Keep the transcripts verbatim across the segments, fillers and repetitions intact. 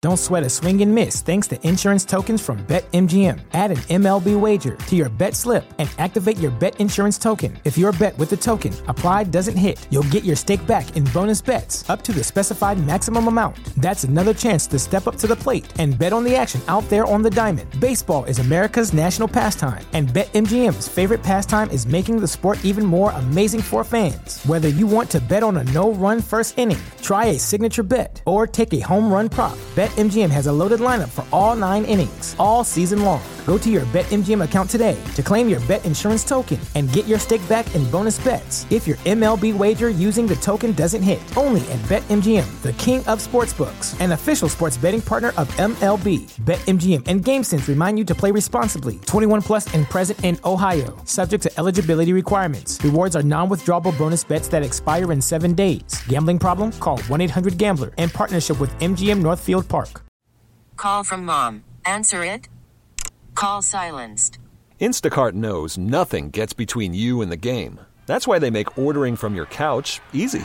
Don't sweat a swing and miss thanks to insurance tokens from BetMGM. Add an M L B wager to your bet slip and activate your bet insurance token. If your bet with the token applied doesn't hit, you'll get your stake back in bonus bets up to the specified maximum amount. That's another chance to step up to the plate and bet on the action out there on the diamond. Baseball is America's national pastime, and BetMGM's favorite pastime is making the sport even more amazing for fans. Whether you want to bet on a no-run first inning, try a signature bet, or take a home run prop, BetMGM has a loaded lineup for all nine innings, all season long. Go to your BetMGM account today to claim your bet insurance token and get your stake back in bonus bets if your M L B wager using the token doesn't hit. Only at BetMGM, the king of sportsbooks, an official sports betting partner of M L B. BetMGM and GameSense remind you to play responsibly. twenty-one plus and present in Ohio, subject to eligibility requirements. Rewards are non-withdrawable bonus bets that expire in seven days. Gambling problem? Call one eight hundred gambler in partnership with M G M Northfield Park. Call from mom. Answer it. Call silenced. Instacart knows nothing gets between you and the game. That's why they make ordering from your couch easy.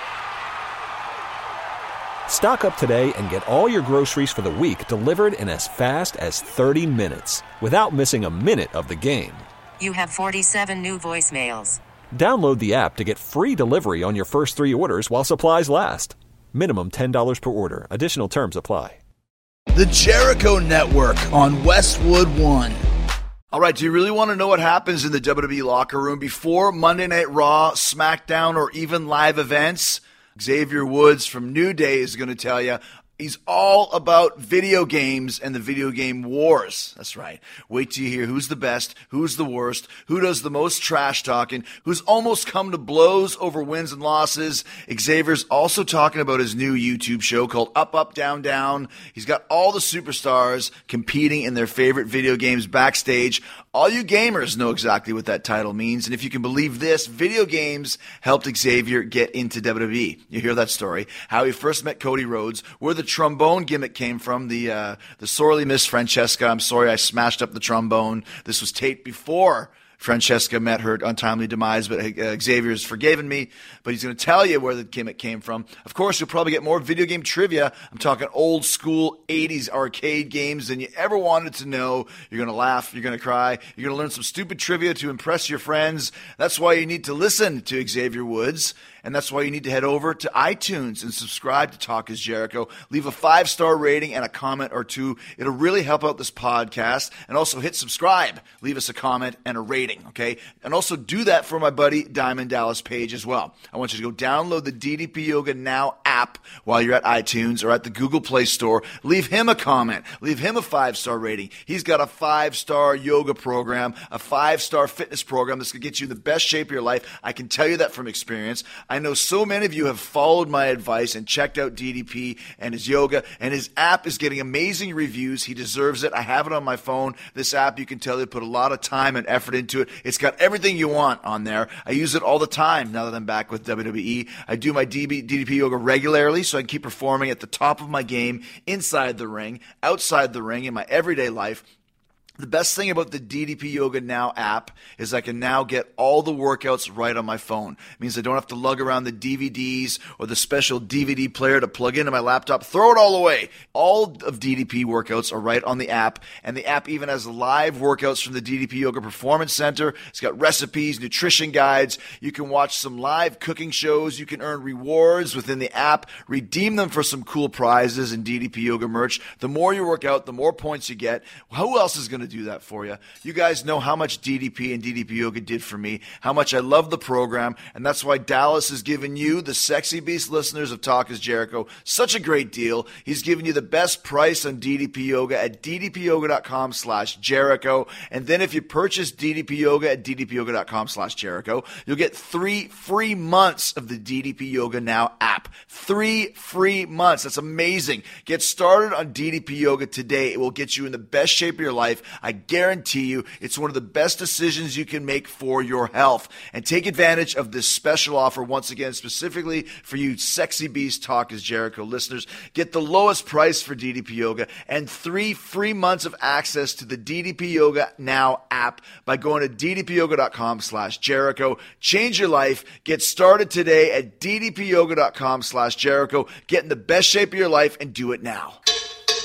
Stock up today and get all your groceries for the week delivered in as fast as thirty minutes without missing a minute of the game. You have forty-seven new voicemails. Download the app to get free delivery on your first three orders while supplies last. Minimum ten dollars per order. Additional terms apply. The Jericho Network on Westwood One. All right, do you really want to know what happens in the W W E locker room before Monday Night Raw, SmackDown, or even live events? Xavier Woods from New Day is going to tell you. He's all about video games and the video game wars. That's right. Wait till you hear who's the best, who's the worst, who does the most trash talking, who's almost come to blows over wins and losses. Xavier's also talking about his new YouTube show called Up, Up, Down, Down. He's got all the superstars competing in their favorite video games backstage. All you gamers know exactly what that title means. And if you can believe this, video games helped Xavier get into W W E. You hear that story. How he first met Cody Rhodes, where the trombone gimmick came from, the uh, the sorely missed Francesca. I'm sorry I smashed up the trombone. This was taped before Francesca met her untimely demise, but uh, Xavier's forgiven me. But he's going to tell you where the gimmick came from. Of course, you'll probably get more video game trivia. I'm talking old school eighties arcade games than you ever wanted to know. You're going to laugh. You're going to cry. You're going to learn some stupid trivia to impress your friends. That's why you need to listen to Xavier Woods. And that's why you need to head over to iTunes and subscribe to Talk is Jericho. Leave a five-star rating and a comment or two. It'll really help out this podcast. And also hit subscribe. Leave us a comment and a rating, okay? And also do that for my buddy Diamond Dallas Page as well. I want you to go download the D D P Yoga Now app while you're at iTunes or at the Google Play Store. Leave him a comment. Leave him a five-star rating. He's got a five-star yoga program, a five-star fitness program that's going to get you in the best shape of your life. I can tell you that from experience. I know so many of you have followed my advice and checked out D D P and his yoga, and his app is getting amazing reviews. He deserves it. I have it on my phone. This app, you can tell they put a lot of time and effort into it. It's got everything you want on there. I use it all the time now that I'm back with W W E. I do my D D P yoga regularly so I can keep performing at the top of my game inside the ring, outside the ring, in my everyday life. The best thing about the D D P Yoga Now app is I can now get all the workouts right on my phone. It means I don't have to lug around the D V Ds or the special D V D player to plug into my laptop. Throw it all away. All of D D P workouts are right on the app, and the app even has live workouts from the D D P Yoga Performance Center. It's got recipes, nutrition guides. You can watch some live cooking shows. You can earn rewards within the app, redeem them for some cool prizes and D D P Yoga merch. The more you work out, the more points you get. Who else is going to do that for you? You guys know how much D D P and D D P Yoga did for me, how much I love the program, and that's why Dallas has given you, the Sexy Beast listeners of Talk is Jericho, such a great deal. He's giving you the best price on D D P Yoga at ddpyoga.com slash Jericho, and then if you purchase D D P Yoga at ddpyoga.com slash Jericho, you'll get three free months of the D D P Yoga Now app. Three free months. That's amazing. Get started on D D P Yoga today. It will get you in the best shape of your life. I guarantee you it's one of the best decisions you can make for your health. And take advantage of this special offer once again, specifically for you Sexy Beast Talk is Jericho listeners. Get the lowest price for D D P Yoga and three free months of access to the D D P Yoga Now app by going to ddpyoga.com slash Jericho. Change your life. Get started today at ddpyoga.com slash Jericho. Get in the best shape of your life and do it now.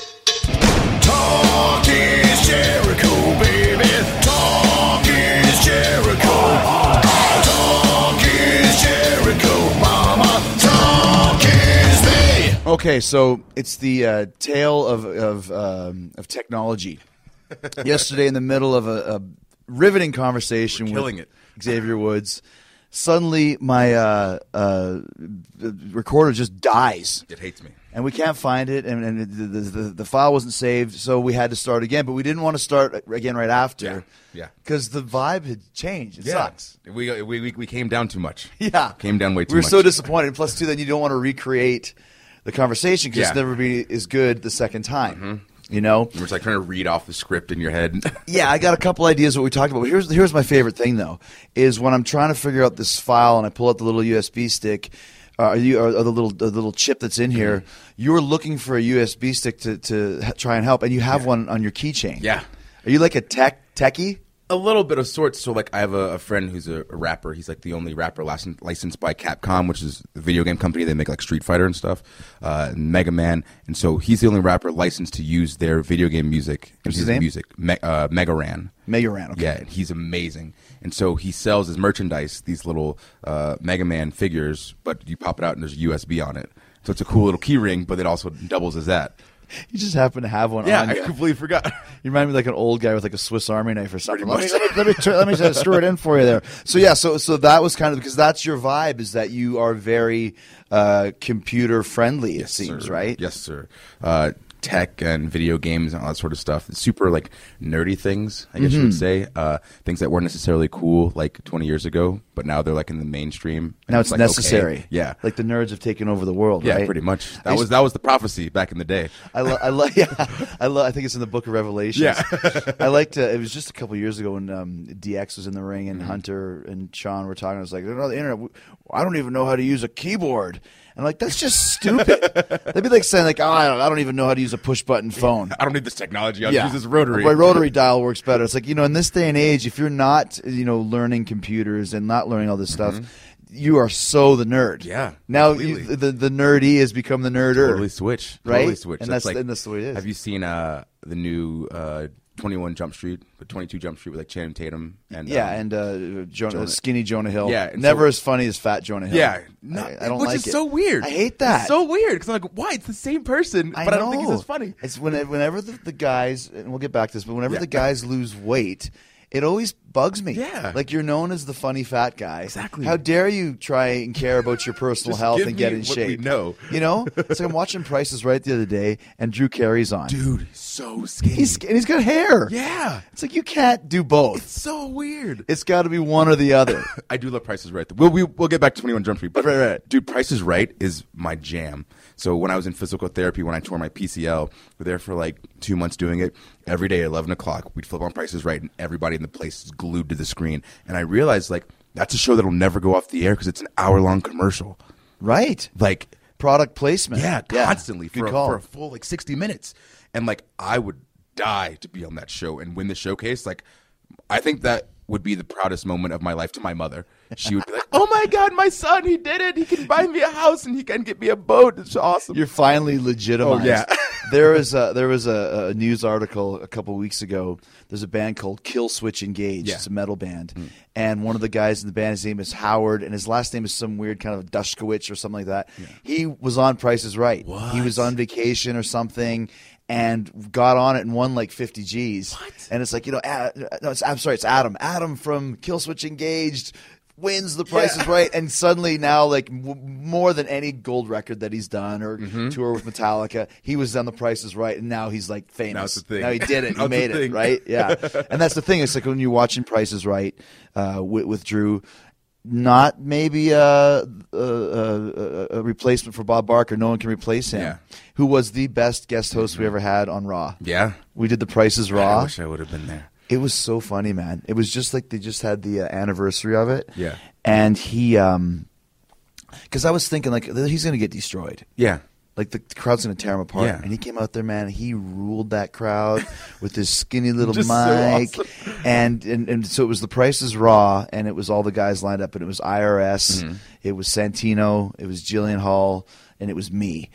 Talk is Jericho, baby. Talk is Jericho. Talk is Jericho, mama. Talk is me. Okay, so it's the uh, tale of of, um, of technology. Yesterday, in the middle of a, a riveting conversation We're killing with it. Xavier Woods, suddenly my uh, uh, recorder just dies. It hates me. And we can't find it, and, and the, the, the file wasn't saved, so we had to start again. But we didn't want to start again right after. Yeah, yeah. Because the vibe had changed. It Yeah. sucks. We, we we we came down too much. Yeah. Came down way too We were much. so disappointed. Plus, too, then you don't want to recreate the conversation because Yeah. it's never be as good the second time. You know? We're just like trying to read off the script in your head. Yeah, I got a couple ideas of what we talked about. But here's here's my favorite thing though, is when I'm trying to figure out this file and I pull out the little U S B stick, uh, you or, or the little the little chip that's in here. You're looking for a U S B stick to to h- try and help, and you have one on your keychain. Yeah. Are you like a tech techie? A little bit of sorts. So, like, I have a, a friend who's a, a rapper. He's like the only rapper licensed, licensed by Capcom, which is the video game company. They make like Street Fighter and stuff, uh, and Mega Man. And so he's the only rapper licensed to use their video game music. What's his name? Music, Me- uh, Mega Ran. Mega Ran. Okay. Yeah, and he's amazing. And so he sells as merchandise these little uh, Mega Man figures, but you pop it out and there's a U S B on it. So it's a cool little key ring, but it also doubles as that. You just happen to have one Yeah, on I you. completely forgot. You remind me like an old guy with like a Swiss Army knife or something. Let me, Pretty let me, let me, let me just screw it in for you there. So yeah, so so that was kind of because that's your vibe is that you are very uh, computer friendly. It seems sir. right. Yes, sir. Uh, tech and video games and all that sort of stuff. It's super like nerdy things, I guess you would Mm-hmm. say. Uh, things that weren't necessarily cool like twenty years ago, but now they're like in the mainstream. And Now it's like, necessary. okay. Yeah. like the nerds have taken over the world. Yeah, right? pretty much. I That used- was that was the prophecy back in the day. I love, I love, yeah, I love. I think it's in the Book of Revelations. Yeah. I liked. Uh, it was just a couple years ago when um, D X was in the ring Mm-hmm. and Hunter and Sean were talking. I was like, "Oh, the internet. I don't even know how to use a keyboard." And I'm like, that's just stupid. That'd be like saying, like, oh, I don't, I don't even know how to use a push button phone. I don't need this technology. I'll use this rotary. My rotary dial works better. It's like, you know, in this day and age, if you're not, you know, learning computers and not learning all this stuff, you are so the nerd. Yeah, Now you, completely. the the nerdy has become the nerder. Totally switch. Right? Totally switch. And that's- and that's the way it is. Have you seen uh, the new uh, twenty-one Jump Street, the twenty-two Jump Street with like Channing Tatum and Yeah, um, and uh, Jonah, Jonah- skinny Jonah Hill. Yeah, and never so- as funny as fat Jonah Hill. Yeah, no, I, I don't which like is it. so weird. I hate that. It's so weird because I'm like, why? It's the same person, I but I know. don't think he's as funny. It's when, whenever the, the guys, and we'll get back to this, but whenever Yeah. the guys lose weight, it always bugs me. Yeah. Like you're known as the funny fat guy. Exactly. How dare you try and care about your personal Just health give and get me in what shape? we know. You know? It's like I'm watching Price is Right the other day, and Drew Carey's on. Dude, so skinny. He's, and he's got hair. yeah, It's like you can't do both. it's so weird. It's got to be one or the other. I do love Price is Right. We'll, we, we'll get back to twenty-one Jump Street. But, Right, right. dude, Price is Right is my jam. So when I was in physical therapy, when I tore my P C L, we were there for like two months doing it. Every day at eleven o'clock, we'd flip on Price is Right, and everybody in the place is glued to the screen. And I realized, like, that's a show that'll never go off the air because it's an hour-long commercial. Right. Like, Product placement. yeah, constantly Good for a, call. for a full, like, sixty minutes. And, like, I would die to be on that show and win the showcase. Like, I think that would be the proudest moment of my life to my mother. She would be like, oh, my God, my son, he did it. He can buy me a house and he can get me a boat. It's awesome. You're finally legitimized. Oh, yeah. there was a, there was a, a news article a couple weeks ago. There's a band called Kill Switch Engage. Yeah. It's a metal band, mm. and one of the guys in the band, his name is Howard, and his last name is some weird kind of Dushkowitz or something like that. Yeah. He was on Price is Right. What? He was on vacation or something. And got on it and won like fifty G's. What? And it's like, you know, uh, no, it's, I'm sorry, it's Adam. Adam from Kill Switch Engaged wins the Price Yeah. is Right, and suddenly now, like w- more than any gold record that he's done or Mm-hmm. tour with Metallica, he was on the Price is Right, and now he's like famous. Now it's the thing. Now he did it. He Now it's made the it. thing. Right? Yeah. And that's the thing. It's like when you're watching Price is Right uh, with, with Drew. Not maybe a, a, a, a replacement for Bob Barker. No one can replace him. Yeah. Who was the best guest host we ever had on Raw. Yeah. We did the Price is I Raw. wish I would have been there. It was so funny, man. It was just like they just had the uh, anniversary of it. Yeah. And he, um, because I was thinking like he's going to get destroyed. Yeah. Like the, the crowd's going to tear him apart. Yeah. And he came out there, man. He ruled that crowd with his skinny little Just so mic. awesome. and, and and so it was the Price is Raw, and it was all the guys lined up, and it was I R S, Mm-hmm. it was Santino, it was Jillian Hall, and it was me.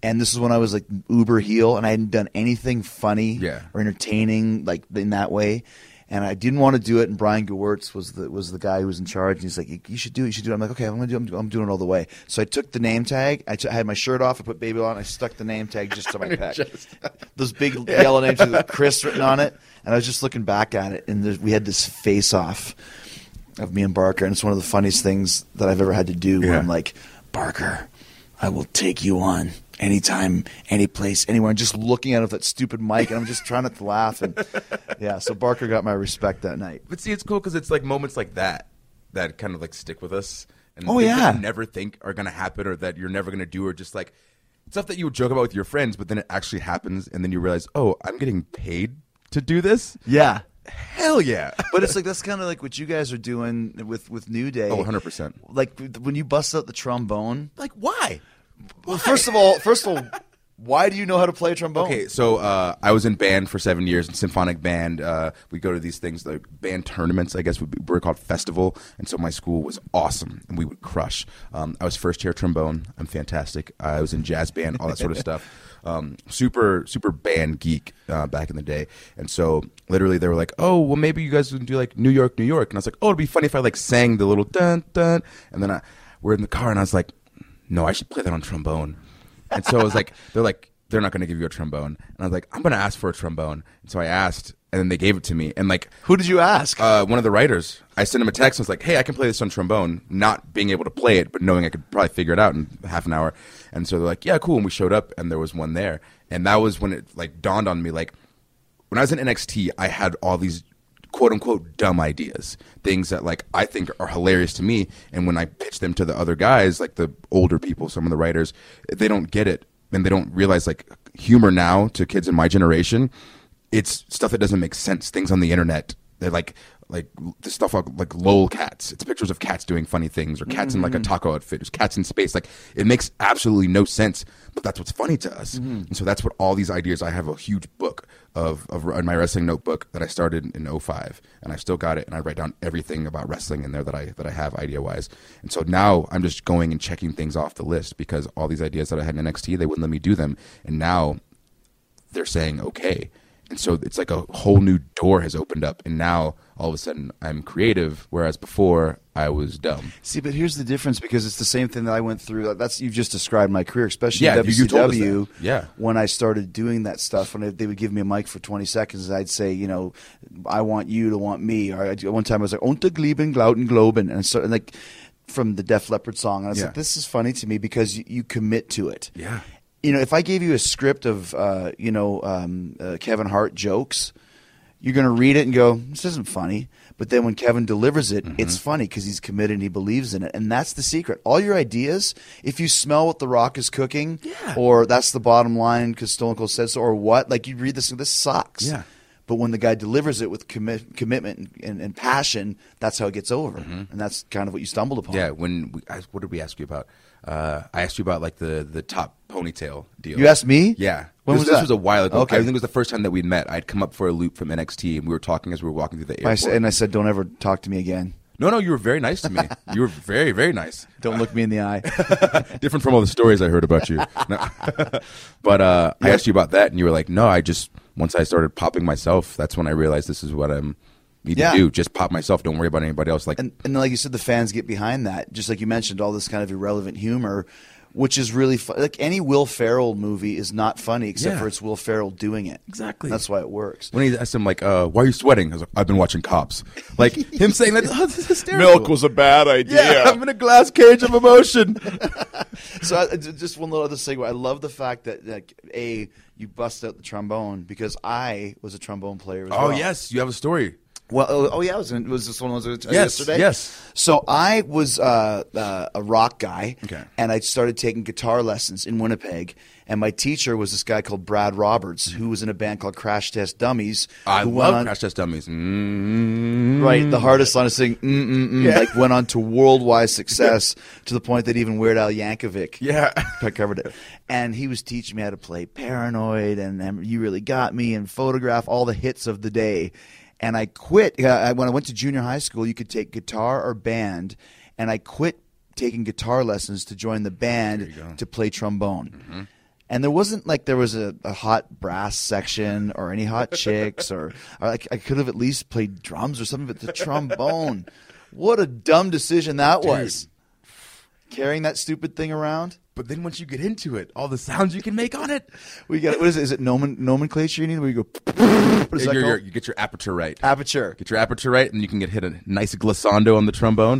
And this is when I was like uber heel, and I hadn't done anything funny Yeah. or entertaining like in that way. And I didn't want to do it. And Brian Gewirtz was the was the guy who was in charge. And he's like, "You, you should do it. You should do it." I'm like, "Okay, I'm gonna do. I'm, I'm doing it all the way." So I took the name tag. I, t- I had my shirt off. I put baby oil on. I stuck the name tag just to my pec. Those big yellow names with Chris written on it. And I was just looking back at it, and there, we had this face off of me and Barker, and it's one of the funniest things that I've ever had to do. Where Yeah. I'm like, "Barker, I will take you on anytime, any place, anywhere." I'm just looking at it with that stupid mic, and I'm just trying not to laugh. And yeah, so Barker got my respect that night. But see, it's cool because it's like moments like that that kind of like stick with us. And Oh, things yeah. that you never think are going to happen or that you're never going to do, or just like stuff that you would joke about with your friends, but then it actually happens, and then you realize, oh, I'm getting paid to do this? Yeah. Hell yeah. But it's like that's kind of like what you guys are doing with, with New Day. Oh, one hundred percent. Like when you bust out the trombone. Like, why? Well, first of all, first of all, why do you know how to play a trombone? Okay, so uh, I was in band for seven years, in symphonic band. Uh, we go to these things like band tournaments, I guess we were called festival. And so my school was awesome, and we would crush. Um, I was first chair trombone. I'm fantastic. I was in jazz band, all that sort of stuff. Um, super, super band geek uh, back in the day. And so literally they were like, oh, well, maybe you guys would do like New York, New York. And I was like, oh, it'd be funny if I like sang the little dun dun. And then I, we're in the car, and I was like, no, I should play that on trombone. And so I was like, they're like, they're not going to give you a trombone. And I was like, I'm going to ask for a trombone. And so I asked, and then they gave it to me. And like, Who did you ask? uh, one of the writers, I sent him a text. I was like, hey, I can play this on trombone, not being able to play it, but knowing I could probably figure it out in half an hour. And so they're like, yeah, cool. And we showed up, and there was one there. And that was when it like dawned on me, like, when I was in N X T, I had all these quote unquote dumb ideas, things that like I think are hilarious to me. And when I pitch them to the other guys, like the older people, some of the writers, they don't get it. And they don't realize like humor now to kids in my generation, it's stuff that doesn't make sense. Things on the internet, they're like, like the stuff like, like lol cats. It's pictures of cats doing funny things, or cats mm-hmm. in like a taco outfit, or cats in space. Like it makes absolutely no sense, but that's what's funny to us. Mm-hmm. And so that's what all these ideas. I have a huge book of, of in my wrestling notebook that I started in oh five, and I still got it. And I write down everything about wrestling in there that I that I have idea wise. And so now I'm just going and checking things off the list, because all these ideas that I had in N X T, they wouldn't let me do them, and now they're saying okay. And so it's like a whole new door has opened up, and now all of a sudden I'm creative, whereas before I was dumb. See, but here's the difference, because it's the same thing that I went through. That's you've just described my career, especially Yeah, in you- you told us W C W. that. Yeah. When I started doing that stuff, when they would give me a mic for twenty seconds, I'd say, you know, I want you to want me. Or I, one time I was like, "Unter Glieben, Glauten, Globen," and so and like from the Def Leppard song, and I was Yeah. like, "This is funny to me because you, you commit to it." Yeah. You know, if I gave you a script of, uh, you know, um, uh, Kevin Hart jokes, you're going to read it and go, this isn't funny. But then when Kevin delivers it, mm-hmm. it's funny because he's committed and he believes in it. And that's the secret. All your ideas, if you smell what The Rock is cooking, Yeah. or that's the bottom line because Stone Cold said so, or what, like you read this, this sucks. Yeah. But when the guy delivers it with commi- commitment and, and, and passion, that's how it gets over. Mm-hmm. And that's kind of what you stumbled upon. Yeah. When we, I, what did we ask you about? Uh, I asked you about like the the top ponytail deal. You asked me? Yeah. When this, was this that? was a while ago. Okay. I think it was the first time that we'd met. I'd come up for a loop from N X T, and we were talking as we were walking through the I airport. said, and I said, don't ever talk to me again. no, no, you were very nice to me. You were very, very nice. Don't look me in the eye. Different from all the stories I heard about you. No. But uh, I asked you about that, and you were like, no, I just, once I started popping myself, that's when I realized this is what I'm need Yeah. to do. Just pop myself. Don't worry about anybody else. Like, And, and like you said, the fans get behind that. Just like you mentioned, all this kind of irrelevant humor, which is really fun. Like any Will Ferrell movie is not funny except Yeah. for it's Will Ferrell doing it. Exactly. That's why it works. when he asked him, like, uh, why are you sweating? I was like, I've been watching Cops. Like, him saying that, oh, this is hysterical. a bad idea. Yeah, I'm in a glass cage of emotion. So I, just one little other segue. I love the fact that, like, A, you bust out the trombone because I was a trombone player as Oh, well. yes. You have a story. Well, oh, oh yeah, it was, in, was this one was it Yes, yesterday? yes. So I was uh, uh, a rock guy, Okay. and I started taking guitar lessons in Winnipeg. And my teacher was this guy called Brad Roberts, who was in a band called Crash Test Dummies. I who went love on- Crash Test Dummies. Mm-hmm. Right, the hardest song to sing, mm mm mm, Yeah. like went on to worldwide success to the point that even Weird Al Yankovic Yeah. covered it. And he was teaching me how to play Paranoid and, and You Really Got Me and Photograph, all the hits of the day. And I quit. Uh, I, when I went to junior high school, you could take guitar or band, and I quit taking guitar lessons to join the band to play trombone. Mm-hmm. And there wasn't like there was a, a hot brass section or any hot chicks or, or like I could have at least played drums or something, but the trombone, what a dumb decision that Dude. was. Carrying that stupid thing around. But then once you get into it, all the sounds you can make on it. We got what is it? Is it nomen, nomenclature you need? Where you go? What is that You're- called? you're- you get your aperture right. Aperture. Get your aperture right, and you can get hit a nice glissando on the trombone.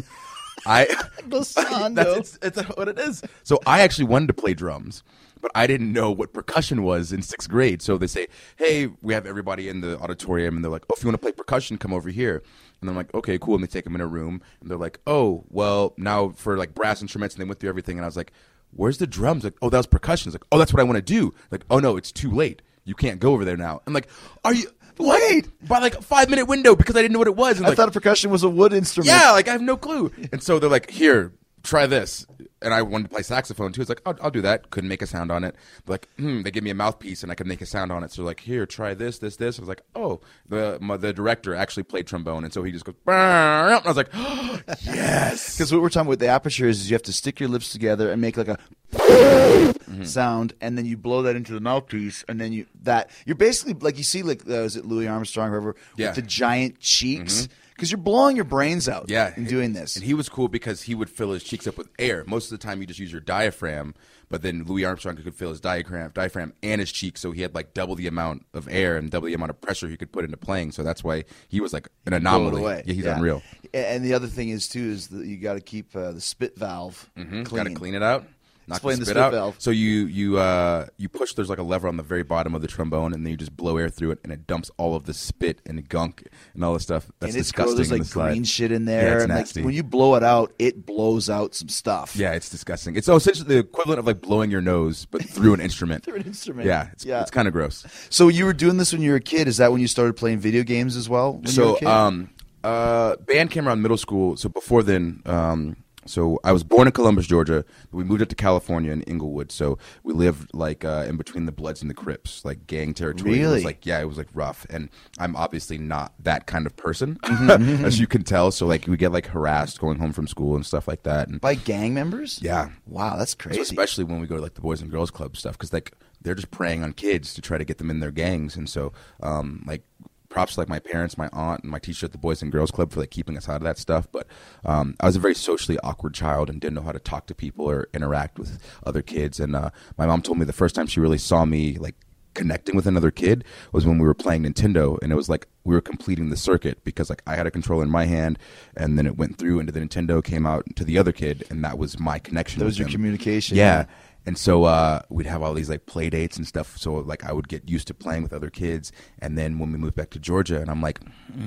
I Glissando. That's it's, it's what it is. So I actually wanted to play drums, but I didn't know what percussion was in sixth grade. So they say, "Hey, we have everybody in the auditorium," and they're like, "Oh, if you want to play percussion, come over here." And I'm like, "Okay, cool." And they take them in a room, and they're like, "Oh, well, now for like brass instruments," and they went through everything, and I was like, "Where's the drums?" Like, "Oh, that was percussion." It's like, "Oh, that's what I want to do." Like, "Oh no, it's too late. You can't go over there now." I'm like, "Are you?" Wait, by like a five minute window because I didn't know what it was. And I like, thought a percussion was a wood instrument. yeah, like I have no clue. And so they're like, "Here, try this." And I wanted to play saxophone too. It's like, I'll, I'll do that. Couldn't make a sound on it. They're like, hmm, they give me a mouthpiece and I could make a sound on it. So they're like, "Here, try this, this, this." I was like, oh, the my, the director actually played trombone, and so he just goes, "Brrr," and I was like, oh, yes. Because what we're talking about with the aperture is you have to stick your lips together and make like a mm-hmm. sound, and then you blow that into the mouthpiece, and then you that you're basically like you see like uh, is it Louis Armstrong or whoever Yeah. with the giant cheeks because you're blowing your brains out Yeah, in doing this. And he was cool because he would fill his cheeks up with air. Most of the time, you just use your diaphragm, but then Louis Armstrong could fill his diaphragm, diaphragm and his cheeks, so he had like double the amount of air and double the amount of pressure he could put into playing. So that's why he was like an anomaly. Blow it away. Yeah, he's Yeah. unreal. And the other thing is too is that you got to keep uh, the spit valve Mm-hmm. clean. Got to clean it out. Knock Explain the the spit spit out. valve. So you you uh, you push. There's like a lever on the very bottom of the trombone, and then you just blow air through it, and it dumps all of the spit and gunk and all the stuff. That's and it's disgusting. There's in like the slide. green shit in Yeah, there. it's and like nasty. when you blow it out, it blows out some stuff. Yeah, it's disgusting. It's essentially the equivalent of like blowing your nose, but through an instrument. Through an instrument. Yeah, it's, Yeah. it's kind of gross. So you were doing this when you were a kid. Is that when you started playing video games as well? When you were a So, kid? um, uh, band came around middle school. So before then, um, so I was born in Columbus, Georgia. But we moved up to California in Inglewood. So we lived like uh, in between the Bloods and the Crips, like gang territory. It Really? was like yeah, it was like rough. And I'm obviously not that kind of person, Mm-hmm, as you can tell. So like we get like harassed going home from school and stuff like that. And By gang members? yeah, Wow, that's crazy. so especially when we go to like the Boys and Girls Club stuff, because like they're just preying on kids to try to get them in their gangs, and so um, like props to like my parents, my aunt, and my teacher at the Boys and Girls Club for like keeping us out of that stuff. But um, I was a very socially awkward child and didn't know how to talk to people or interact with other kids. And uh, my mom told me the first time she really saw me like connecting with another kid was when we were playing Nintendo, and it was like we were completing the circuit because like I had a controller in my hand, and then it went through into the Nintendo, came out to the other kid, and that was my connection. That with was your them. communication. Yeah. And so uh, we'd have all these like play dates and stuff. So like I would get used to playing with other kids. And then when we moved back to Georgia, and I'm like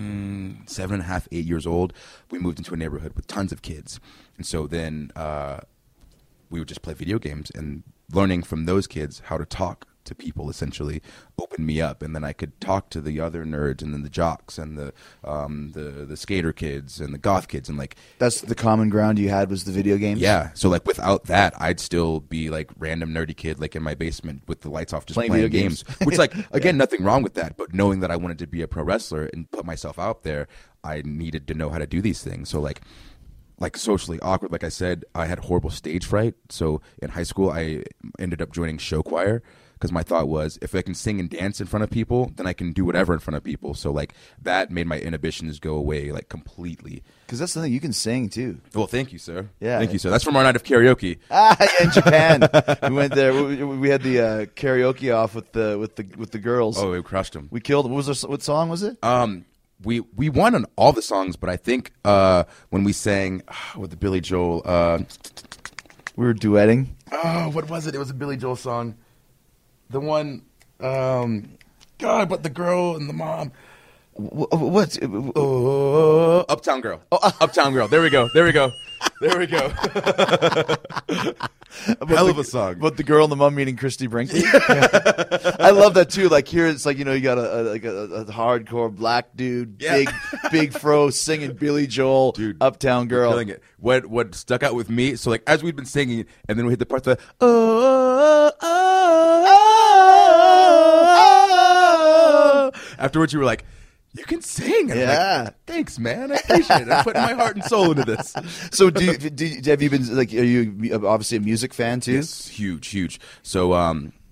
mm, seven and a half, eight years old, we moved into a neighborhood with tons of kids. And so then uh, we would just play video games, and learning from those kids how to talk to people essentially opened me up, and then I could talk to the other nerds and then the jocks and the um, the the skater kids and the goth kids, and like That's the common ground you had was the video games? yeah. So like without that, I'd still be like random nerdy kid like in my basement with the lights off, just Playing playing, video games. games. Which like again, nothing wrong with that. But knowing that I wanted to be a pro wrestler and put myself out there, I needed to know how to do these things. So like. Like socially awkward, like I said, I had horrible stage fright. So in high school, I ended up joining show choir because my thought was, if I can sing and dance in front of people, then I can do whatever in front of people. So like that made my inhibitions go away like completely. Because that's the thing. You can sing, too. Well, thank you, sir. Yeah. Thank you, sir. That's from our night of karaoke. Ah, yeah, in Japan. we went there. We, we had the uh, karaoke off with the with the with the girls. Oh, we crushed them. We killed. What was our, what song was it? Um, we we won on all the songs, but I think uh, when we sang with the Billy Joel, uh, We were duetting. oh, what was it? It was a Billy Joel song. The one, um, God, but the girl and the mom. Wh- What? Oh, Uptown Girl. Oh, Uptown Girl. There we go. There we go. There we go. Hell of a song. But the girl and the mom meeting Christy Brinkley. Yeah. I love that too. Like here, it's like you know you got a, a like a, a hardcore black dude, Yeah. big big fro singing Billy Joel, Dude, Uptown Girl. Killing it. What what stuck out with me? So like as we'd been singing, and then we hit the part that oh, oh, oh, oh. Afterwards, you were like, "You can sing." And I'm Yeah. like, thanks, man. I appreciate it. I'm putting my heart and soul into this. So do you, do you, have you been like? Are you obviously a music fan too? Yes, huge, huge. So um,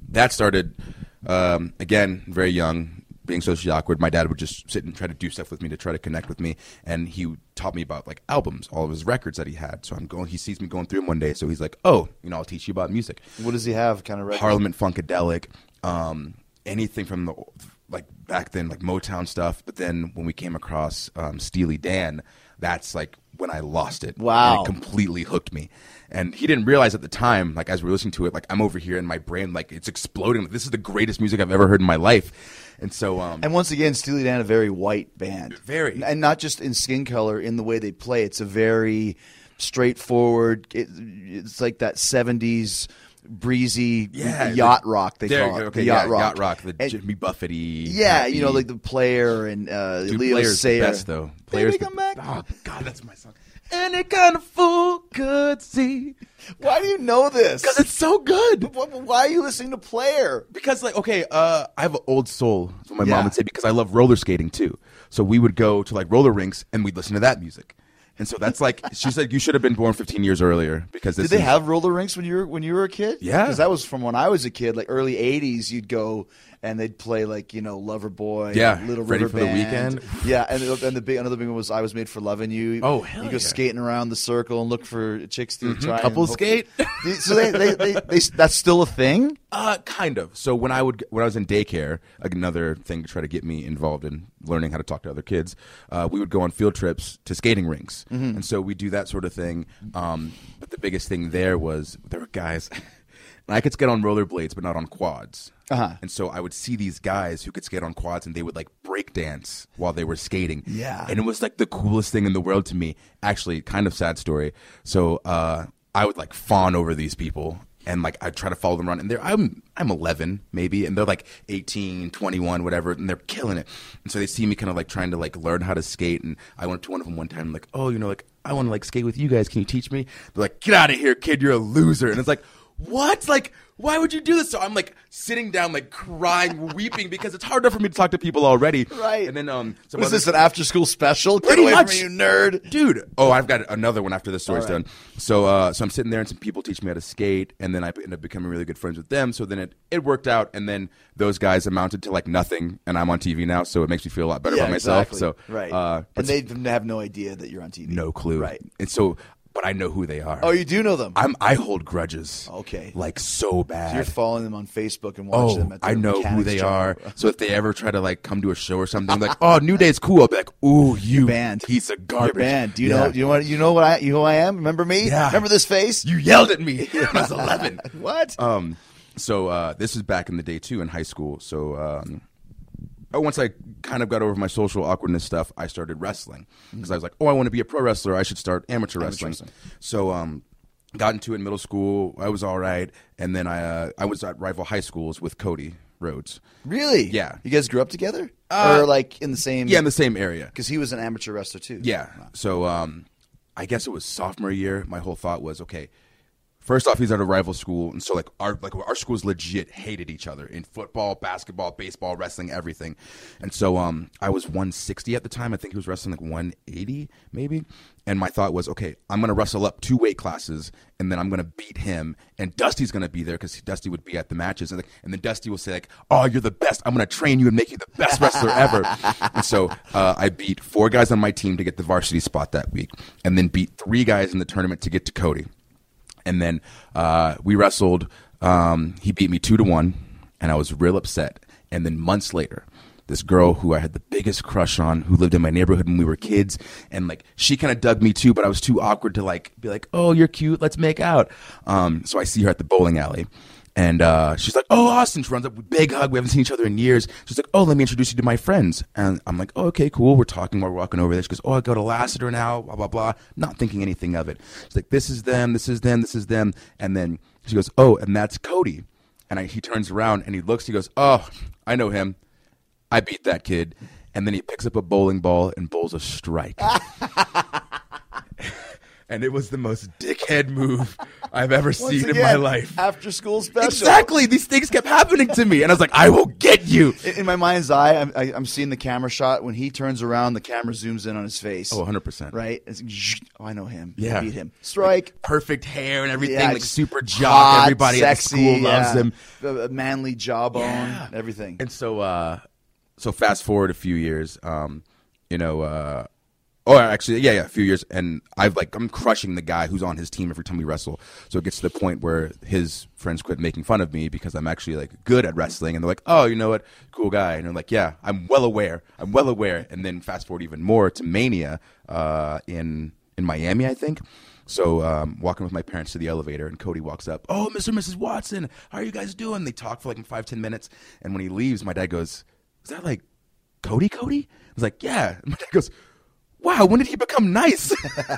that started, um, again, very young, being socially awkward. My dad would just sit and try to do stuff with me to try to connect with me. And he taught me about like albums, all of his records that he had. So I'm going, he sees me going through them one day. So he's like, oh, you know, I'll teach you about music. What does he have kind of records? Parliament Funkadelic, um, anything from the, like back then, like Motown stuff. But then when we came across um, Steely Dan, that's like when I lost it. Wow. And it completely hooked me. And he didn't realize at the time, like as we were listening to it, like I'm over here in my brain, like it's exploding. Like, this is the greatest music I've ever heard in my life. And so, um, and once again, Steely Dan, a very white band, very, and not just in skin color, in the way they play. It's a very straightforward. It, it's like that seventies breezy yeah, yacht the, rock. They there, call it okay, the yacht yeah, rock. Yacht rock, the and, Jimmy Buffett-y. Yeah, happy. you know, like the Player and uh, Dude, Leo Player's Sayer. the best though. Player's Baby, the, come back. Oh God, that's my song. Any kind of fool could see. Why do you know this? Because it's so good. Why are you listening to Player? Because, like, okay, uh, I have an old soul, that's what my Yeah. mom would say, because I love roller skating, too. So we would go to, like, roller rinks, and we'd listen to that music. And so that's like, she said, you should have been born fifteen years earlier, because this Did they is, have roller rinks when you were when you were a kid? Yeah. Because that was from when I was a kid, like early eighties. You'd go and they'd play like you know Loverboy, Yeah, Little Ready River for the Band. Weekend. Yeah, and and the big another big one was I Was Made for Loving You. Oh, hell You go yeah. skating around the circle and look for chicks to try. and Couple hope- skate. So they, they, they, they that's still a thing. Uh, kind of. So when I would when I was in daycare, another thing to try to get me involved in learning how to talk to other kids, uh, we would go on field trips to skating rinks, Mm-hmm. and so we do that sort of thing. Um, but the biggest thing there was there were guys, and I could skate on rollerblades, but not on quads. Uh-huh. And so I would see these guys who could skate on quads, and they would like break dance while they were skating. Yeah. And it was like the coolest thing in the world to me. Actually, kind of sad story. So uh, I would like fawn over these people. And like I try to follow them around, and they're I'm I'm eleven maybe, and they're like eighteen, twenty-one, whatever, and they're killing it. And so they see me kind of like trying to like learn how to skate, and I went to one of them one time, like, oh, you know, like I want to like skate with you guys. Can you teach me? They're like, get out of here, kid, you're a loser. And it's like, what? Like, why would you do this? So I'm like sitting down, like crying, weeping, because it's hard enough for me to talk to people already. Right. And then um, some Was other- this an after school special? Get Pretty away much. from me, you nerd. Dude. Oh, I've got another one after this story's All right. done. So uh, so I'm sitting there and some people teach me how to skate, and then I ended up becoming really good friends with them. So then it, it worked out, and then those guys amounted to like nothing, and I'm on T V now, so it makes me feel a lot better Yeah, about myself. exactly. So right, uh, and but they have no idea that you're on T V. no clue. Right. And so, but I know who they are. Oh, you do know them. I'm I hold grudges. Okay. Like so bad. You're following them on Facebook and watching Oh, them. At their I know who mechanics they job. are. So if they ever try to like come to a show or something, like, oh, New Day's cool, I'll be like, ooh, you banned. piece of Your garbage. band. Do you Yeah. know? Do you know what? You know what? I. You know who I am? Remember me? Yeah. Remember this face? You yelled at me when I was eleven. What? Um, so uh, this is back in the day too in high school. So um, oh, once I kind of got over my social awkwardness stuff, I started wrestling because I was like, oh, I want to be a pro wrestler. I should start amateur, Amateur wrestling. wrestling. So um, got into it in middle school. I was all right, and then I uh, I was at rival high schools with Cody Rhodes. Really? Yeah. You guys grew up together, Uh, or like in the same? Yeah, in the same area. Because he was an amateur wrestler too. Yeah. So um, I guess it was sophomore year. My whole thought was, okay, first off, he's at a rival school, and so like our like our schools legit hated each other in football, basketball, baseball, wrestling, everything. And so um, I was one sixty at the time. I think he was wrestling like one eighty maybe. And my thought was, okay, I'm gonna wrestle up two weight classes, and then I'm gonna beat him. And Dusty's gonna be there because Dusty would be at the matches, and, like, and then Dusty will say like, "Oh, you're the best. I'm gonna train you and make you the best wrestler ever." And so uh, I beat four guys on my team to get the varsity spot that week, and then beat three guys in the tournament to get to Cody. And then uh, we wrestled. Um, he beat me two to one, and I was real upset. And then months later, this girl who I had the biggest crush on, who lived in my neighborhood when we were kids, and like she kind of dug me too, but I was too awkward to like be like, "Oh, you're cute, let's make out." Um, so I see her at the bowling alley, and uh, she's like, "Oh, Austin!" She runs up with a big hug. We haven't seen each other in years. She's like, "Oh, let me introduce you to my friends." And I'm like, "Oh, okay, cool." We're talking while we're walking over there. She goes, "Oh, I go to Lassiter now." Blah blah blah. Not thinking anything of it. She's like, "This is them. This is them. This is them." And then she goes, "Oh, and that's Cody." And I, he turns around and he looks. He goes, "Oh, I know him. I beat that kid." And then he picks up a bowling ball and bowls a strike. And it was the most dickhead move I've ever Once seen again, in my life. After school special. Exactly. These things kept happening to me. And I was like, I will get you. In, in my mind's eye, I'm, I, I'm seeing the camera shot. When he turns around, the camera zooms in on his face. Oh, one hundred percent. Right? It's, oh, I know him. Yeah. I beat him. Strike. Like, perfect hair and everything. Yeah, like just super jock. hot, Everybody sexy, at the school loves yeah. him. A, a manly jawbone. Yeah. Everything. And so, uh, so fast forward a few years, um, you know, uh, oh, actually, yeah, yeah, a few years, and I've like I'm crushing the guy who's on his team every time we wrestle. So it gets to the point where his friends quit making fun of me because I'm actually like good at wrestling, and they're like, "Oh, you know what, cool guy," and I'm like, "Yeah, I'm well aware, I'm well aware." And then fast forward even more to Mania uh, in in Miami, I think. So um, walking with my parents to the elevator, and Cody walks up. "Oh, Mister and Missus Watson, how are you guys doing?" They talk for like five, ten minutes, and when he leaves, my dad goes, "Is that like Cody? Cody?" I was like, "Yeah." And my dad goes, "Wow, when did he become nice?"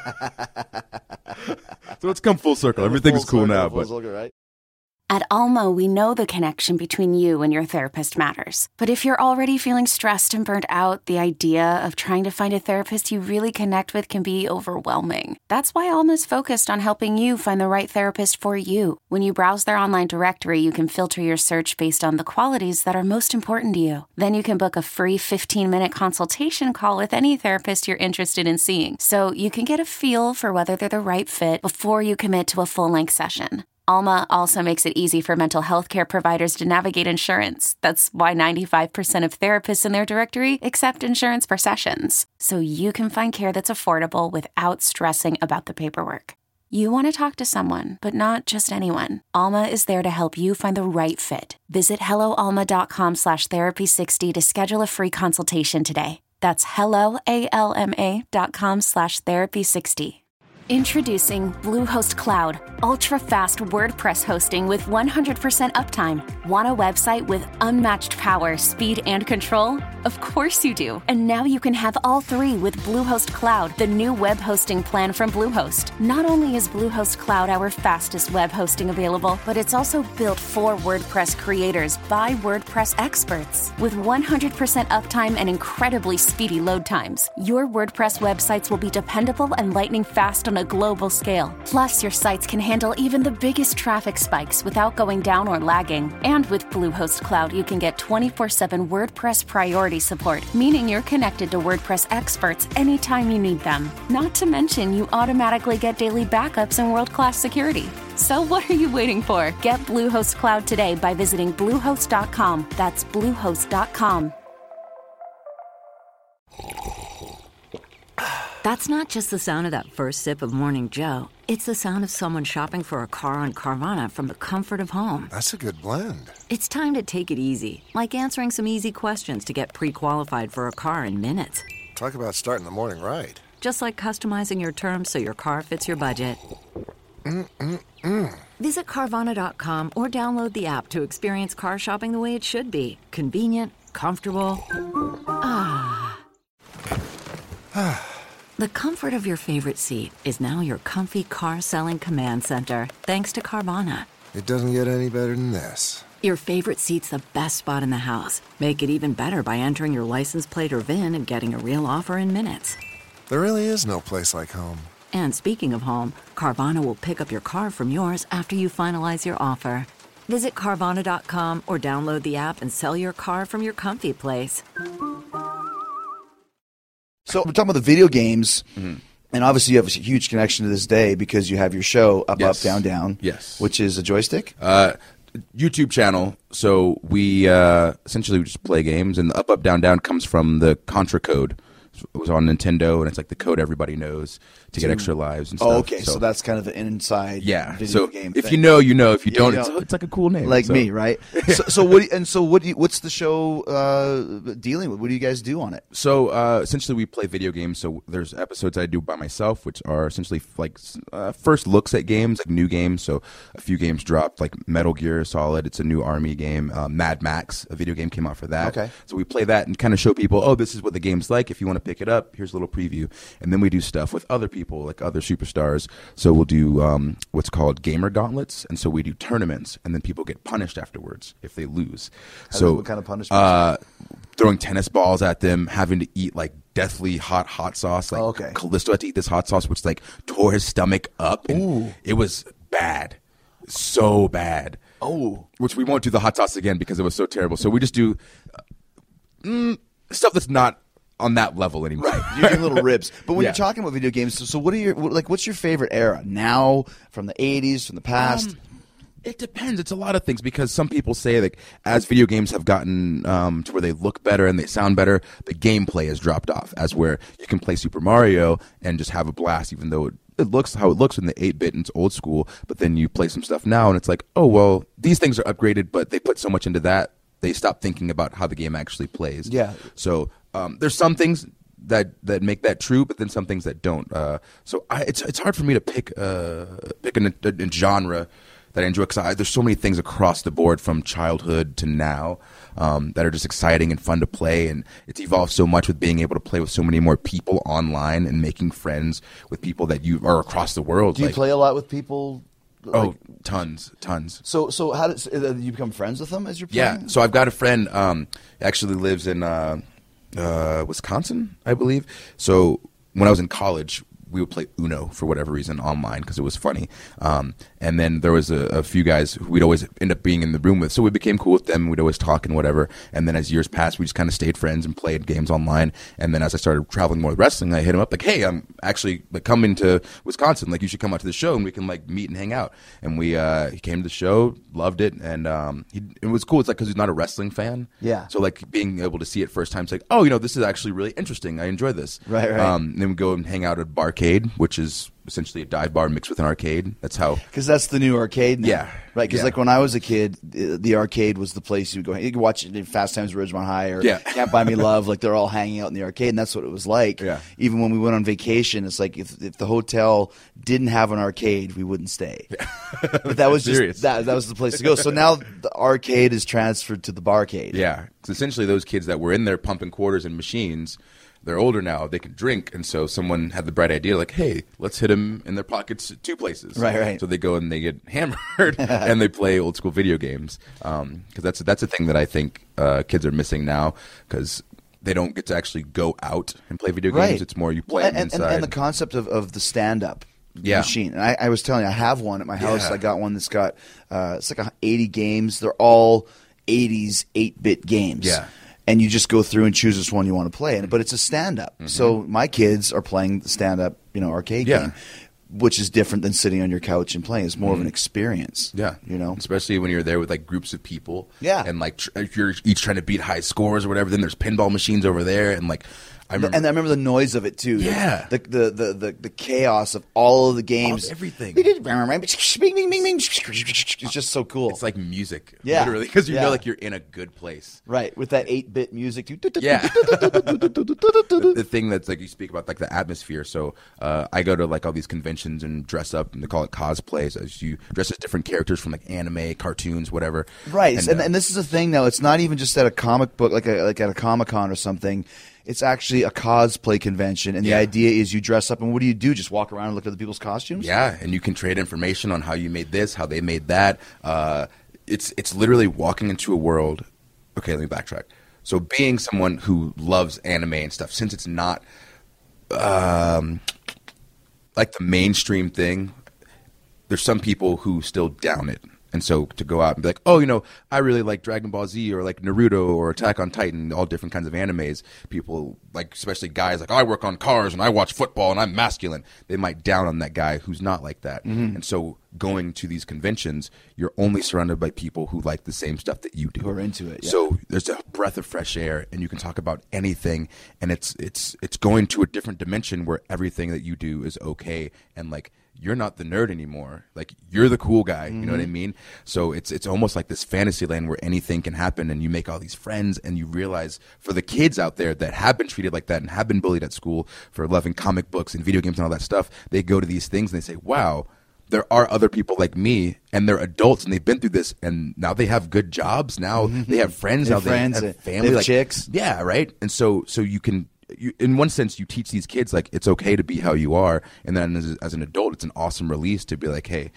So it's come full circle. Everything is cool now. But circle, right? At Alma, we know the connection between you and your therapist matters. But if you're already feeling stressed and burnt out, the idea of trying to find a therapist you really connect with can be overwhelming. That's why Alma's focused on helping you find the right therapist for you. When you browse their online directory, you can filter your search based on the qualities that are most important to you. Then you can book a free fifteen-minute consultation call with any therapist you're interested in seeing, so you can get a feel for whether they're the right fit before you commit to a full-length session. Alma also makes it easy for mental health care providers to navigate insurance. That's why ninety-five percent of therapists in their directory accept insurance for sessions, so you can find care that's affordable without stressing about the paperwork. You want to talk to someone, but not just anyone. Alma is there to help you find the right fit. Visit helloalma.com slash therapy60 to schedule a free consultation today. That's helloalma dot com slash therapy sixty. Introducing Bluehost Cloud, ultra-fast WordPress hosting with one hundred percent uptime. Want a website with unmatched power, speed, and control? Of course you do. And now you can have all three with Bluehost Cloud, the new web hosting plan from Bluehost. Not only is Bluehost Cloud our fastest web hosting available, but it's also built for WordPress creators by WordPress experts. With one hundred percent uptime and incredibly speedy load times, your WordPress websites will be dependable and lightning fast on a global scale. Plus, your sites can handle even the biggest traffic spikes without going down or lagging. And with Bluehost Cloud, you can get twenty-four seven WordPress priority support, meaning you're connected to WordPress experts anytime you need them. Not to mention, you automatically get daily backups and world-class security. So what are you waiting for? Get Bluehost Cloud today by visiting bluehost dot com. That's bluehost dot com. That's not just the sound of that first sip of Morning Joe. It's the sound of someone shopping for a car on Carvana from the comfort of home. That's a good blend. It's time to take it easy, like answering some easy questions to get pre-qualified for a car in minutes. Talk about starting the morning right. Just like customizing your terms so your car fits your budget. Mm-mm-mm. Visit Carvana dot com or download the app to experience car shopping the way it should be. Convenient, comfortable. Ah. The comfort of your favorite seat is now your comfy car-selling command center, thanks to Carvana. It doesn't get any better than this. Your favorite seat's the best spot in the house. Make it even better by entering your license plate or V I N and getting a real offer in minutes. There really is no place like home. And speaking of home, Carvana will pick up your car from yours after you finalize your offer. Visit Carvana dot com or download the app and sell your car from your comfy place. So we're talking about the video games, mm-hmm. and obviously you have a huge connection to this day because you have your show Up, yes. Up, Down, Down. Yes. Which is a joystick? Uh, YouTube channel. So we uh, essentially we just play games, and the Up, Up, Down, Down comes from the Contra code. It was on Nintendo, and it's like the code everybody knows to get extra lives and stuff. Oh, okay. So, so that's kind of an inside yeah. video so game if thing. you know, you know. If you yeah, don't, you it's, know. it's like a cool name. Like so. me, right? so, so what? Do you, and so what? Do you, what's the show uh, dealing with? What do you guys do on it? So uh, essentially, we play video games. So there's episodes I do by myself, which are essentially like uh, first looks at games, like new games. So a few games dropped, like Metal Gear Solid. It's a new army game. Uh, Mad Max, a video game, came out for that. Okay. So we play that and kind of show people, oh, this is what the game's like. If you want to pick it up, here's a little preview. And then we do stuff with other people, like other superstars. So we'll do um, what's called gamer gauntlets. And so we do tournaments, and then people get punished afterwards if they lose. How so what kind of punishment? Uh, throwing tennis balls at them, having to eat like deathly hot hot sauce. Like Oh, okay. Callisto had to eat this hot sauce, which like tore his stomach up. And Ooh. It was bad, so bad. Oh. Which we won't do the hot sauce again because it was so terrible. So we just do uh, mm, stuff that's not on that level anymore. Right, you're doing little ribs. But when Yeah. you're talking about video games, so, so what are your what, like? What's your favorite era now, from the eighties, from the past? Um, It depends. It's a lot of things because some people say like as video games have gotten um, to where they look better and they sound better, the gameplay has dropped off. As where you can play Super Mario and just have a blast, even though it, it looks how it looks in the eight bit and it's old school. But then you play some stuff now and it's like, oh well, these things are upgraded, but they put so much into that they stop thinking about how the game actually plays. Yeah. So um, there's some things that that make that true, but then some things that don't. Uh, so I, it's it's hard for me to pick uh, pick a, a, a genre that I enjoy because there's so many things across the board from childhood to now um, that are just exciting and fun to play, and it's evolved so much with being able to play with so many more people online and making friends with people that you are across the world. Do you like, play a lot with people? Oh, like- tons, tons. So so how did uh, you become friends with them as you're playing? Yeah, so I've got a friend um, actually lives in uh, uh, Wisconsin, I believe. So when I was in college, we would play Uno for whatever reason online because it was funny. Um, and then there was a, a few guys who we'd always end up being in the room with. So we became cool with them. We'd always talk and whatever. And then as years passed, we just kind of stayed friends and played games online. And then as I started traveling more with wrestling, I hit him up like, hey, I'm actually like coming to Wisconsin. Like you should come out to the show and we can like meet and hang out. And we uh, he came to the show, loved it. And um, he, it was cool. It's like because he's not a wrestling fan. Yeah. So like being able to see it first time, it's like, oh, you know, this is actually really interesting. I enjoy this. Right, right. Um, and then we go and hang out at Barcade, which is essentially a dive bar mixed with an arcade. That's how. Because that's the new arcade now. Yeah. Right, because Yeah. like when I was a kid, the, the arcade was the place you would go. You could watch it in Fast Times at Ridgemont High or Yeah. Can't Buy Me Love. Like they're all hanging out in the arcade, and that's what it was like. Yeah. Even when we went on vacation, it's like if, if the hotel didn't have an arcade, we wouldn't stay. But that was just Serious. that, that was the place to go. So now the arcade is transferred to the barcade. Yeah, because essentially those kids that were in there pumping quarters in machines, they're older now. They can drink, and so someone had the bright idea, like, "Hey, let's hit them in their pockets two places." Right, right. So they go and they get hammered, and they play old school video games. Because that's that's a thing that I think uh, kids are missing now, because they don't get to actually go out and play video games. Right. It's more you play Well, them and, and, inside. and the concept of, of the stand up. Yeah. Machine, and I, I was telling you, I have one at my house. Yeah. I got one that's got uh, it's like a eighty games. They're all eighties eight bit games. Yeah. And you just go through and choose which one you want to play. And but it's a stand up. So my kids are playing the stand up, you know, arcade Yeah. game, which is different than sitting on your couch and playing. It's more of an experience. Yeah, you know. especially when you're there with like groups of people. Yeah. and like tr- if you're each trying to beat high scores or whatever, then there's pinball machines over there, and like I remember, And I remember the noise of it too. The- Yeah. the the the the, the chaos of all of the games. All- everything. It's just so cool. it's like music, Yeah. literally, because you Yeah. know like you're in a good place. Right, with that eight bit music. Yeah. the, the thing that's like you speak about like the atmosphere. So uh, I go to like all these conventions and dress up, and they call it cosplays. As you dress as different characters from like anime, cartoons, whatever. Right, and, uh, and this is the thing now. It's not even just at a comic book, like a, like at a Comic Con or something. It's actually a cosplay convention, and the Yeah. idea is you dress up, and what do you do? Just walk around and look at the people's costumes? Yeah, and you can trade information on how you made this, how they made that. Uh, it's it's literally walking into a world. Okay, let me backtrack. So being someone who loves anime and stuff, since it's not um, like the mainstream thing, there's some people who still down it. And so to go out and be like, oh, you know, I really like Dragon Ball Z or like Naruto or Attack on Titan, all different kinds of animes. People, like especially guys like, oh, I work on cars and I watch football and I'm masculine. They might down on that guy who's not like that. Mm-hmm. And so going to these conventions, you're only surrounded by people who like the same stuff that you do. Who are into it, yeah. So there's a breath of fresh air, and you can talk about anything, and it's it's it's going to a different dimension where everything that you do is okay, and like you're not the nerd anymore. Like you're the cool guy. You know what I mean? So it's it's almost like this fantasy land where anything can happen, and you make all these friends, and you realize for the kids out there that have been treated like that and have been bullied at school for loving comic books and video games and all that stuff, they go to these things and they say, wow, there are other people like me, and they're adults, and they've been through this, and now they have good jobs. Now they have friends. They now have friends, they they- have they family. have like, chicks. Yeah, right. And so, so you can, you, in one sense, you teach these kids like it's okay to be how you are, and then as, as an adult, it's an awesome release to be like, hey,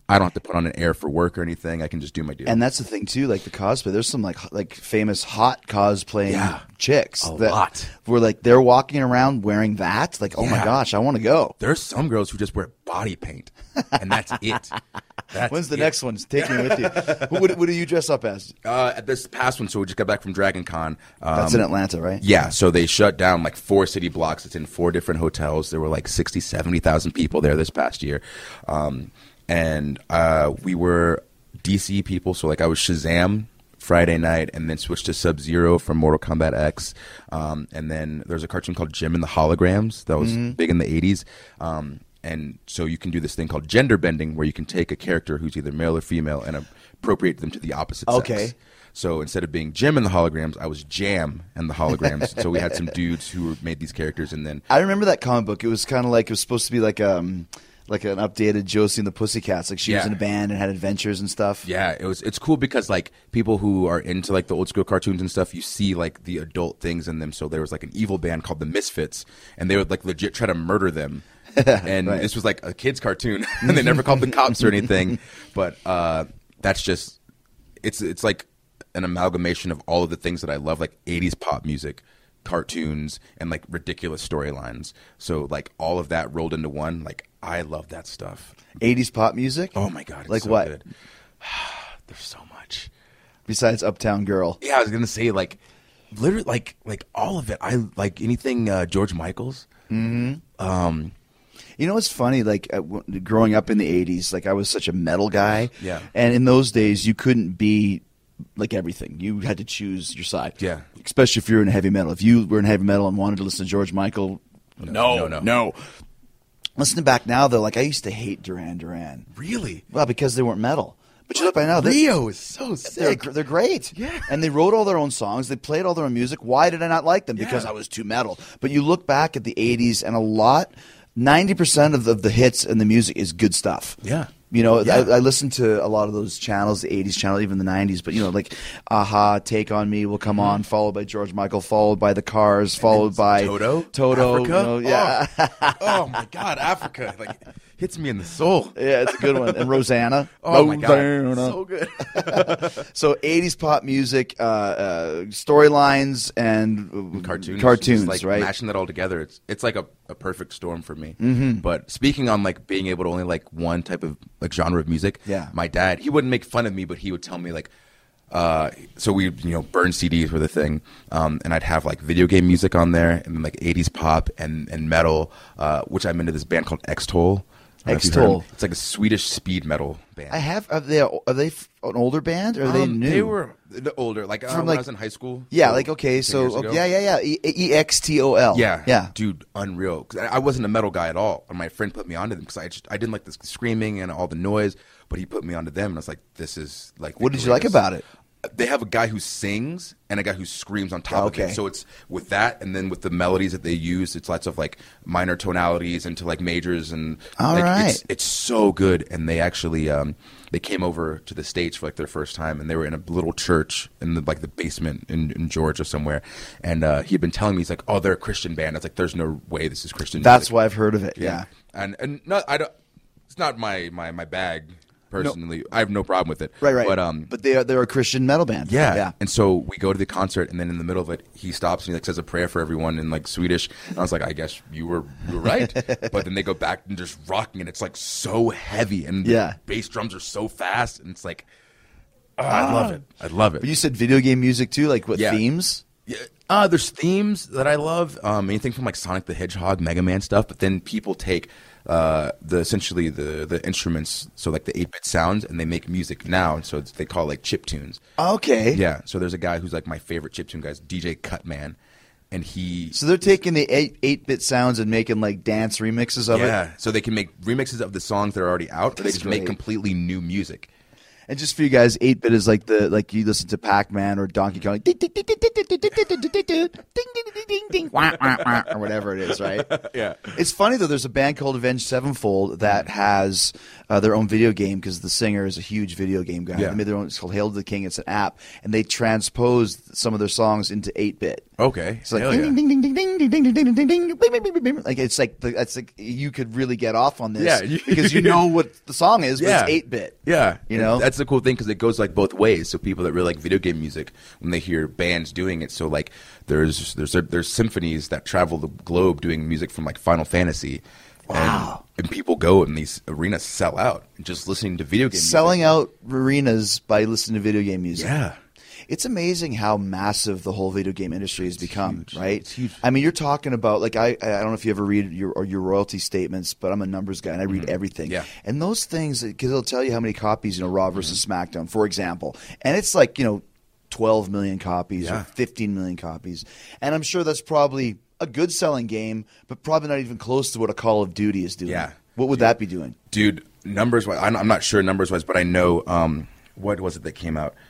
I don't have to put on an air for work or anything. I can just do my deal. And that's the thing too, like the cosplay. There's some like h- like famous hot cosplaying Yeah. chicks. A that lot. Where like they're walking around wearing that. Like, oh my Yeah. gosh, I want to go. There's some girls who just wear body paint, and that's it. That's When's the it. next one? Take me with you. what, what do you dress up as? Uh, at this past one, so we just got back from Dragon Con. Um, That's in Atlanta, right? Yeah, so they shut down like four city blocks. It's in four different hotels. There were like sixty, seventy thousand people there this past year. Um, and uh, we were D C people, so like I was Shazam Friday night and then switched to Sub-Zero from Mortal Kombat X. Um, and then there's a cartoon called Jim and the Holograms that was Mm-hmm. big in the eighties. Um, and so you can do this thing called gender bending where you can take a character who's either male or female and appropriate them to the opposite Okay. sex. So instead of being Jim and the Holograms, I was Jam and the Holograms. So we had some dudes who were, made these characters, and then I remember that comic book. It was kind of like it was supposed to be like um like an updated Josie and the Pussycats. Like she was Yeah. in a band and had adventures and stuff. yeah, it was. It's cool because like people who are into like the old school cartoons and stuff, you see like the adult things in them. So there was like an evil band called the Misfits, and they would like legit try to murder them. And Right. this was like a kid's cartoon, and they never called the cops or anything. But uh, that's just it's it's like an amalgamation of all of the things that I love, like eighties pop music, cartoons, and like ridiculous storylines. So like all of that rolled into one. Like I love that stuff. eighties pop music? Oh my god, it's Like so what? good. There's so much. Besides Uptown Girl. Yeah, I was gonna say like literally like like all of it. I like anything uh, George Michael's. Um, You know what's funny? Like uh, w- growing up in the eighties, like I was such a metal guy. Yeah. And in those days, you couldn't be like everything. You had to choose your side. Yeah. Especially if you were in heavy metal. If you were in heavy metal and wanted to listen to George Michael, no, no, no. no. Listening back now, though, like I used to hate Duran Duran. really? Well, because they weren't metal. But you look by now, they, Rio is so they're, sick. they're great. Yeah. And they wrote all their own songs. They played all their own music. Why did I not like them? Because Yeah. I was too metal. But you look back at the eighties and a lot, ninety percent of the, of the hits and the music is good stuff. Yeah. You know, Yeah. I, I listened to a lot of those channels, the eighties channel, even the nineties. But, you know, like Aha, Take On Me will come Mm-hmm. on, followed by George Michael, followed by The Cars, followed by Toto, Toto. Africa? You know, yeah. Oh. Oh my God, Africa like hits me in the soul. Yeah, it's a good one. And Rosanna. Oh my God, Rosanna. so good. So eighties pop music, uh, uh, storylines, and uh, cartoons, cartoons, just, like right? mashing that all together. It's it's like a, a perfect storm for me. Mm-hmm. But speaking on like being able to only like one type of like genre of music, Yeah. my dad he wouldn't make fun of me, but he would tell me like. Uh, so we, you know, burn C Ds were the thing, um, and I'd have like video game music on there, and then like eighties pop and and metal, uh, which I'm into this band called X-Toll. I don't know if you've heard of X-Toll. them. It's like a Swedish speed metal band. I have. Are they are they f- an older band or are they Um, new? They were the older, like uh, From, when like- I was in high school. Yeah, so like okay, ten so years okay, ago. yeah, yeah, yeah. E- E X T O L. Yeah, yeah. dude, unreal. 'Cause I I wasn't a metal guy at all, and my friend put me onto them because I just, I didn't like the screaming and all the noise. But he put me onto them, and I was like, "This is like." the What did you like greatest. about it? They have a guy who sings and a guy who screams on top Okay. of it. So it's with that, and then with the melodies that they use, it's lots of like minor tonalities into like majors, and All like, right. it's, it's so good. And they actually um, they came over to the States for like their first time, and they were in a little church in the like the basement in, in Georgia somewhere. And uh, he had been telling me, he's like, "Oh, they're a Christian band." I was like, "There's no way this is Christian." That's music. why I've heard of it. Yeah. and and not I don't. It's not my my my bag personally. I have no problem with it. Right, right. But um, but they are they're a Christian metal band. yeah. yeah. And so we go to the concert, and then in the middle of it, he stops and he like says a prayer for everyone in like Swedish. And I was like, I guess you were you were right. But then they go back and just rocking, and it's like so heavy, and the Yeah. bass drums are so fast, and it's like, oh, I love it. I love it. But you said video game music too, like what Yeah. themes? Yeah, uh, there's themes that I love. Um, anything from like Sonic the Hedgehog, Mega Man stuff. But then people take uh, the essentially the the instruments, so like the eight-bit sounds, and they make music now. And so it's, they call it like chip tunes. Okay. Yeah. So there's a guy who's like my favorite chiptune guy, D J Cutman, and he. So they're taking the eight eight bit sounds and making like dance remixes of it. Yeah. So they can make remixes of the songs that are already out, or they That's just make great. completely new music. And just for you guys, eight bit is like the like you listen to Pac Man or Donkey Kong, or whatever it is, right? Yeah. It's funny though. There's a band called Avenged Sevenfold that has uh, their own video game because the singer is a huge video game guy. Yeah. They made their own. It's called Hail to the King. It's an app, and they transposed some of their songs into eight bit. Okay. It's like Hell ding, yeah. ding, ding, ding, ding, ding, ding, ding, ding, ding, ding, bing, bing, bing, bing. Like it's like the, it's like you could really get off on this Yeah, you- because you know what the song is, but Yeah. it's eight bit. Yeah, You And know? that's the cool thing because it goes like both ways. So people that really like video game music, when they hear bands doing it, so like there's there's there's symphonies that travel the globe doing music from like Final Fantasy. Wow. And, and people go and these arenas sell out just listening to video game Selling music. out arenas by listening to video game music. Yeah. It's amazing how massive the whole video game industry has become, huge. right? It's huge. I mean, you're talking about like I I don't know if you ever read your or your royalty statements, but I'm a numbers guy and I read everything. Mm-hmm. Yeah. And those things because it'll tell you how many copies, you know, Raw versus Mm-hmm. SmackDown, for example, and it's like you know, twelve million copies Yeah. or fifteen million copies, and I'm sure that's probably a good selling game, but probably not even close to what a Call of Duty is doing. Yeah. What would that be doing? Dude, numbers wise, I'm I'm not sure numbers wise, but I know um, what was it that came out?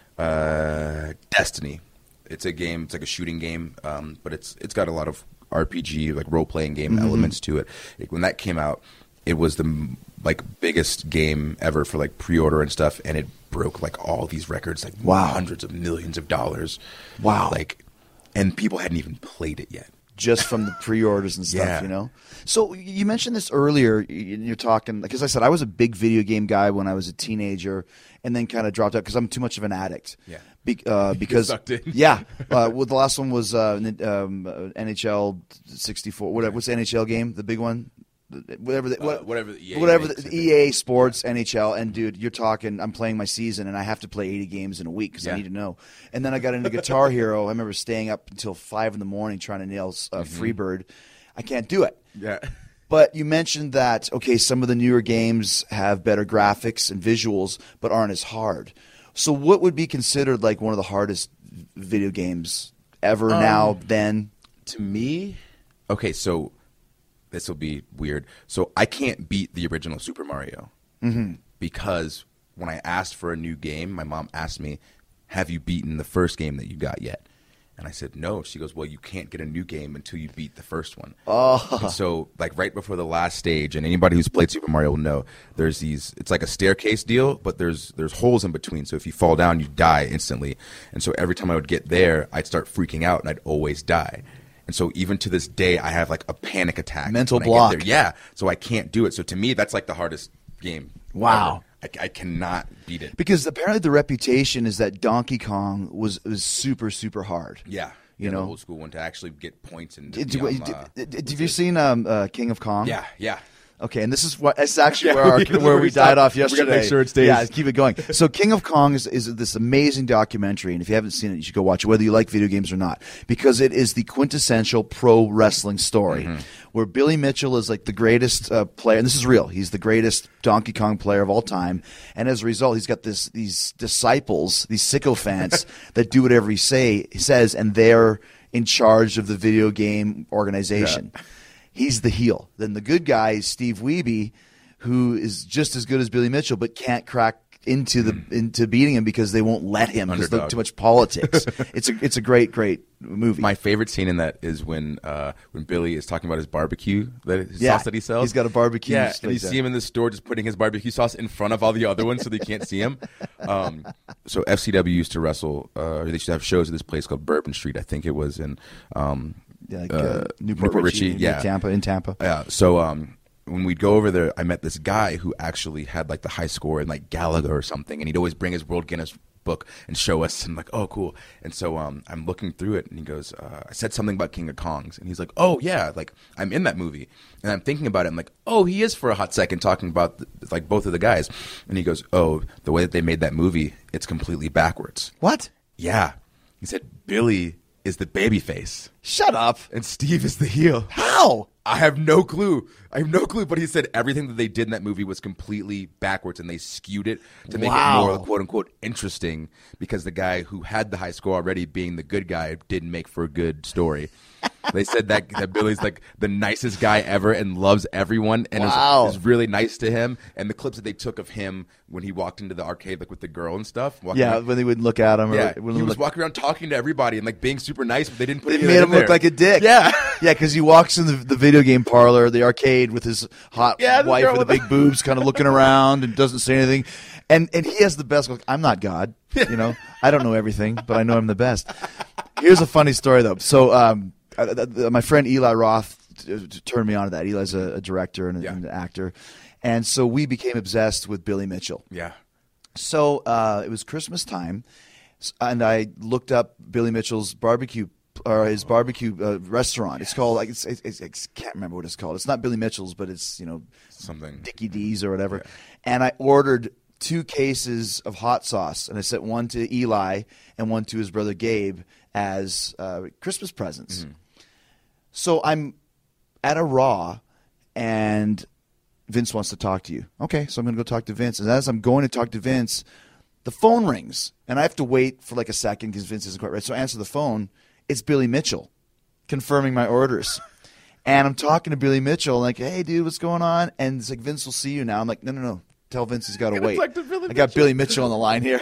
Uh, Destiny. It's a game. It's like a shooting game, um, but it's it's got a lot of R P G, like role playing game Mm-hmm. elements to it. Like, when that came out, it was the m- like biggest game ever for like pre order and stuff, and it broke like all these records, like Wow. hundreds of millions of dollars. Wow. Like, and people hadn't even played it yet. Just from the pre-orders and stuff, Yeah. you know. So you mentioned this earlier. y- You're talking because I said I was a big video game guy when I was a teenager, and then kind of dropped out because I'm too much of an addict. Yeah. Be, uh, because sucked in. yeah, uh, well, the last one was uh, n- um, uh, N H L sixty-four. Whatever. What's the N H L game? The big one. Whatever. The, Uh, what, whatever the E A whatever makes, the I think. E A Sports N H L. And dude, you're talking. I'm playing my season, and I have to play eighty games in a week because I Yeah. need to know. And then I got into Guitar Hero. I remember staying up until five in the morning trying to nail uh, Mm-hmm. Freebird. I can't do it. Yeah. But you mentioned that, okay, some of the newer games have better graphics and visuals, but aren't as hard. So what would be considered like one of the hardest video games ever Um, now, then? To me, okay, so this will be weird. So I can't beat the original Super Mario Mm-hmm. because when I asked for a new game, my mom asked me, "Have you beaten the first game that you got yet?" And I said, "No." She goes, "Well, you can't get a new game until you beat the first one." Oh. And so, like right before the last stage, and anybody who's played Super Mario will know, there's these. It's like a staircase deal, but there's there's holes in between. So if you fall down, you die instantly. And so every time I would get there, I'd start freaking out, and I'd always die. And so even to this day, I have like a panic attack. Mental when I get block. there. Yeah. So I can't do it. So to me, that's like the hardest game. Wow. ever. I, I cannot beat it. Because apparently the reputation is that Donkey Kong was, was super, super hard. Yeah. You Yeah, know? the old school one to actually get points and. Did, be you- on, did- uh, did- what's have you it? seen um, uh, King of Kong? Yeah. Yeah. Okay, and this is what this is actually Yeah, where, our, we- where we we died stopped. off We gotta yesterday. make sure it stays. Yeah, keep it going. So, King of Kong is, is this amazing documentary, and if you haven't seen it, you should go watch it, whether you like video games or not, because it is the quintessential pro wrestling story, Mm-hmm. where Billy Mitchell is like the greatest uh, player, and this is real. He's the greatest Donkey Kong player of all time, and as a result, he's got this these disciples, these sycophants that do whatever he say he says, and they're in charge of the video game organization. He's the heel. Then the good guy is Steve Wiebe, who is just as good as Billy Mitchell, but can't crack into the into beating him because they won't let him because there's Underdog. too much politics. it's a it's a great great movie. My favorite scene in that is when uh, when Billy is talking about his barbecue, that his Yeah, sauce that he sells. he's got a barbecue Yeah, like and you that. see him in the store just putting his barbecue sauce in front of all the other ones so they can't see him. Um, so F C W used to wrestle. Uh, they used to have shows at this place called Bourbon Street. I think it was in um, Yeah, like, uh, uh, Newport, Newport Richie, Richie. Yeah, Tampa in Tampa. Yeah. So um, when we'd go over there, I met this guy who actually had like the high score in like Galaga or something, and he'd always bring his World Guinness book and show us, and like, oh, cool. And so um, I'm looking through it, and he goes, uh, I said something about King of Kongs, and he's like, oh yeah, like I'm in that movie, and I'm thinking about it. I'm like, oh, he is for a hot second talking about like both of the guys, and he goes, oh, the way that they made that movie, it's completely backwards. What? Yeah, he said Billy is the baby face, Shut up. and Steve is the heel. How? I have no clue. I have no clue. But he said everything that they did in that movie was completely backwards, and they skewed it to make Wow. it more "quote unquote" interesting because the guy who had the high score already, being the good guy, didn't make for a good story. They said that, that Billy's like the nicest guy ever and loves everyone, and Wow. is, is really nice to him. And the clips that they took of him when he walked into the arcade, like with the girl and stuff. walking Yeah, around- when they wouldn't look at him. Or yeah. wouldn't He was look- walking around talking to everybody and like being super nice, but they didn't put They any of made that him in look there. like a dick. Yeah. Yeah, because he walks in the, the video game parlor, the arcade, with his hot Yeah, the wife girl with the with big boobs kind of looking around and doesn't say anything. And and he has the best look. I'm not God. You know, I don't know everything, but I know I'm the best. Here's a funny story though. So um, uh, uh, my friend Eli Roth t- t- turned me on to that. Eli's a, a director and, a, Yeah. and an actor, and so we became obsessed with Billy Mitchell. Yeah. So uh, it was Christmas time, s- and I looked up Billy Mitchell's barbecue or his barbecue uh, restaurant. It's called like it's, it's, it's, I can't remember what it's called. It's not Billy Mitchell's, but it's you know Something. Dickie D's or whatever. And I ordered two cases of hot sauce, and I sent one to Eli and one to his brother Gabe as uh, Christmas presents. Mm-hmm. So I'm at a Raw, and Vince wants to talk to you. Okay, so I'm going to go talk to Vince. And as I'm going to talk to Vince, the phone rings, and I have to wait for like a second because Vince isn't quite ready. So I answer the phone. It's Billy Mitchell confirming my orders. And I'm talking to Billy Mitchell, like, hey, dude, what's going on? And it's like, Vince will see you now. I'm like, no, no, no. Tell Vince he's got to wait. talk to Billy I got Mitchell. Billy Mitchell on the line here.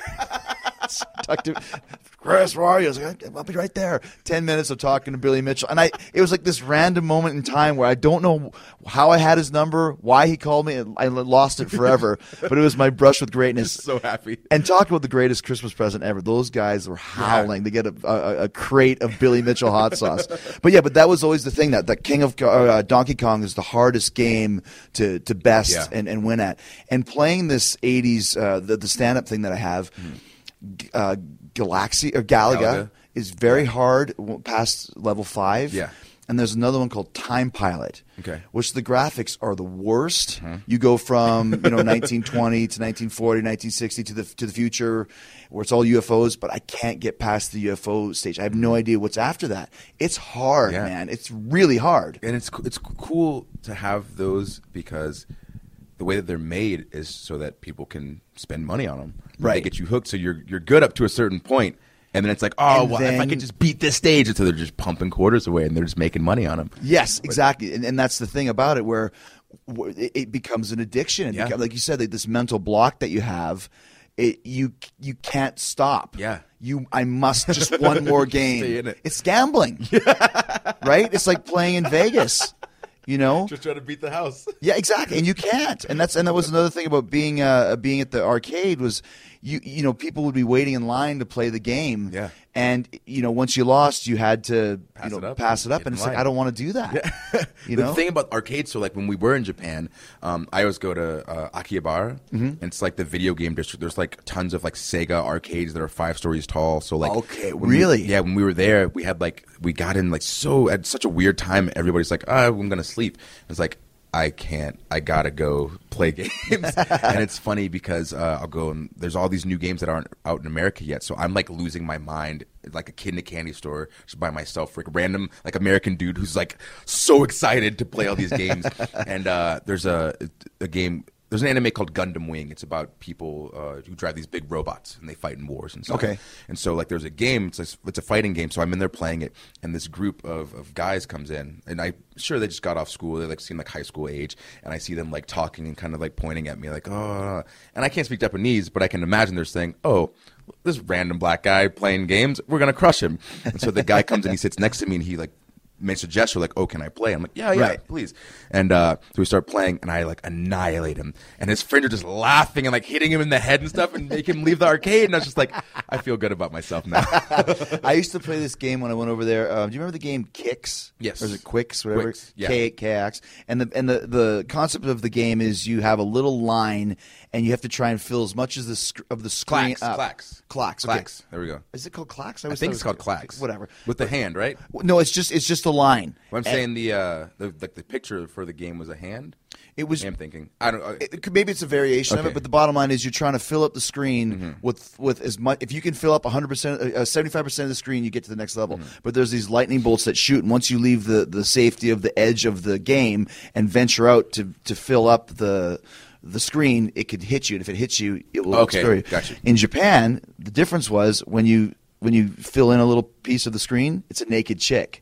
Talk to Chris, where are you? I was like, I'll be right there. Ten minutes of talking to Billy Mitchell. And I, it was like this random moment in time where I don't know how I had his number, why he called me. I lost it forever. But it was my brush with greatness. So happy. And talk about the greatest Christmas present ever. Those guys were howling to get a, a, a crate of Billy Mitchell hot sauce. But yeah, but that was always the thing that, that King of uh, Donkey Kong is the hardest game to, to best Yeah. and, and win at. And playing this eighties, uh, the, the stand up thing that I have, Mm-hmm. uh, Galaxy or Galaga, Galaga. is very hard past level five. Yeah. And there's another one called Time Pilot, Okay. which the graphics are the worst. You go from you know nineteen twenty to nineteen forty, nineteen sixty to the to the future, where it's all U F Os. But I can't get past the U F O stage. I have no idea what's after that. It's hard, Yeah. man. It's really hard. And it's it's cool to have those because the way that they're made is so that people can spend money on them. Right. They get you hooked, so you're you're good up to a certain point, and then it's like, oh, And well, if I then- could just beat this stage, and so they're just pumping quarters away, and they're just making money on them. Yes, exactly, and, and that's the thing about it, where, where it, it becomes an addiction. It Yeah. becomes, like you said, like this mental block that you have, it, you you can't stop. Yeah. you. I must just one more game. Stay in it. It's gambling, right? It's like playing in Vegas. You know, Just trying to beat the house. yeah, exactly, and you can't. And that's and that was another thing about being uh, being at the arcade was you you know people would be waiting in line to play the game. Yeah. And you know once you lost, you had to Pass you know it up pass it and up, get and in it's like line. I don't want to do that. You the know, thing about arcades, so like when we were in Japan, um, I always go to uh, Akihabara, Mm-hmm. and it's like the video game district. There's like tons of like Sega arcades that are five stories tall. So like, Okay, when we- really? yeah, when we were there, we had like we got in like so at such a weird time. Everybody's like, oh, I'm gonna sleep. It's like I can't. I gotta go play games. And it's funny because uh, I'll go and there's all these new games that aren't out in America yet. So I'm like losing my mind, like a kid in a candy store, just by myself, like a random like American dude who's like so excited to play all these games. And uh, there's a a game. There's an anime called Gundam Wing. It's about people uh, who drive these big robots and they fight in wars and stuff. Okay. And so like there's a game. It's a, it's a fighting game. So I'm in there playing it, and this group of, of guys comes in, and I sure they just got off school. They like seem like high school age, and I see them like talking and kind of like pointing at me like oh, and I can't speak Japanese, but I can imagine they're saying oh. This random black guy playing games, we're gonna crush him. And so the guy comes and he sits next to me and he like makes a gesture like, oh, can I play? I'm like, yeah, yeah, Right. please. And uh, so we start playing, and I like annihilate him. And his friends are just laughing and like hitting him in the head and stuff, and make him leave the arcade. And I was just like, I feel good about myself now. I used to play this game when I went over there. Uh, do you remember the game Kicks? Yes. Or is it Quicks? Whatever. Quicks, yeah. K K X. And the and the the concept of the game is you have a little line, and you have to try and fill as much as the sc- of the screen Clacks, up. clacks. Clacks. Okay. Clacks. There we go. Is it called Clacks? I always think thought it's it called was- clacks. Whatever. With the hand, right? No, it's just it's just a line. Well, I'm And saying the uh, the like the picture for the game was a hand. It was. I'm thinking. I don't. Uh, It, it could- maybe it's a variation of Okay. it, but the bottom line is you're trying to fill up the screen Mm-hmm. with with as much. If you can fill up one hundred percent, uh, seventy-five percent of the screen, you get to the next level. Mm-hmm. But there's these lightning bolts that shoot, and once you leave the, the safety of the edge of the game and venture out to, to fill up the the screen, it could hit you, and if it hits you, it will Okay, explode you. gotcha. In Japan, the difference was when you when you fill in a little piece of the screen, it's a naked chick.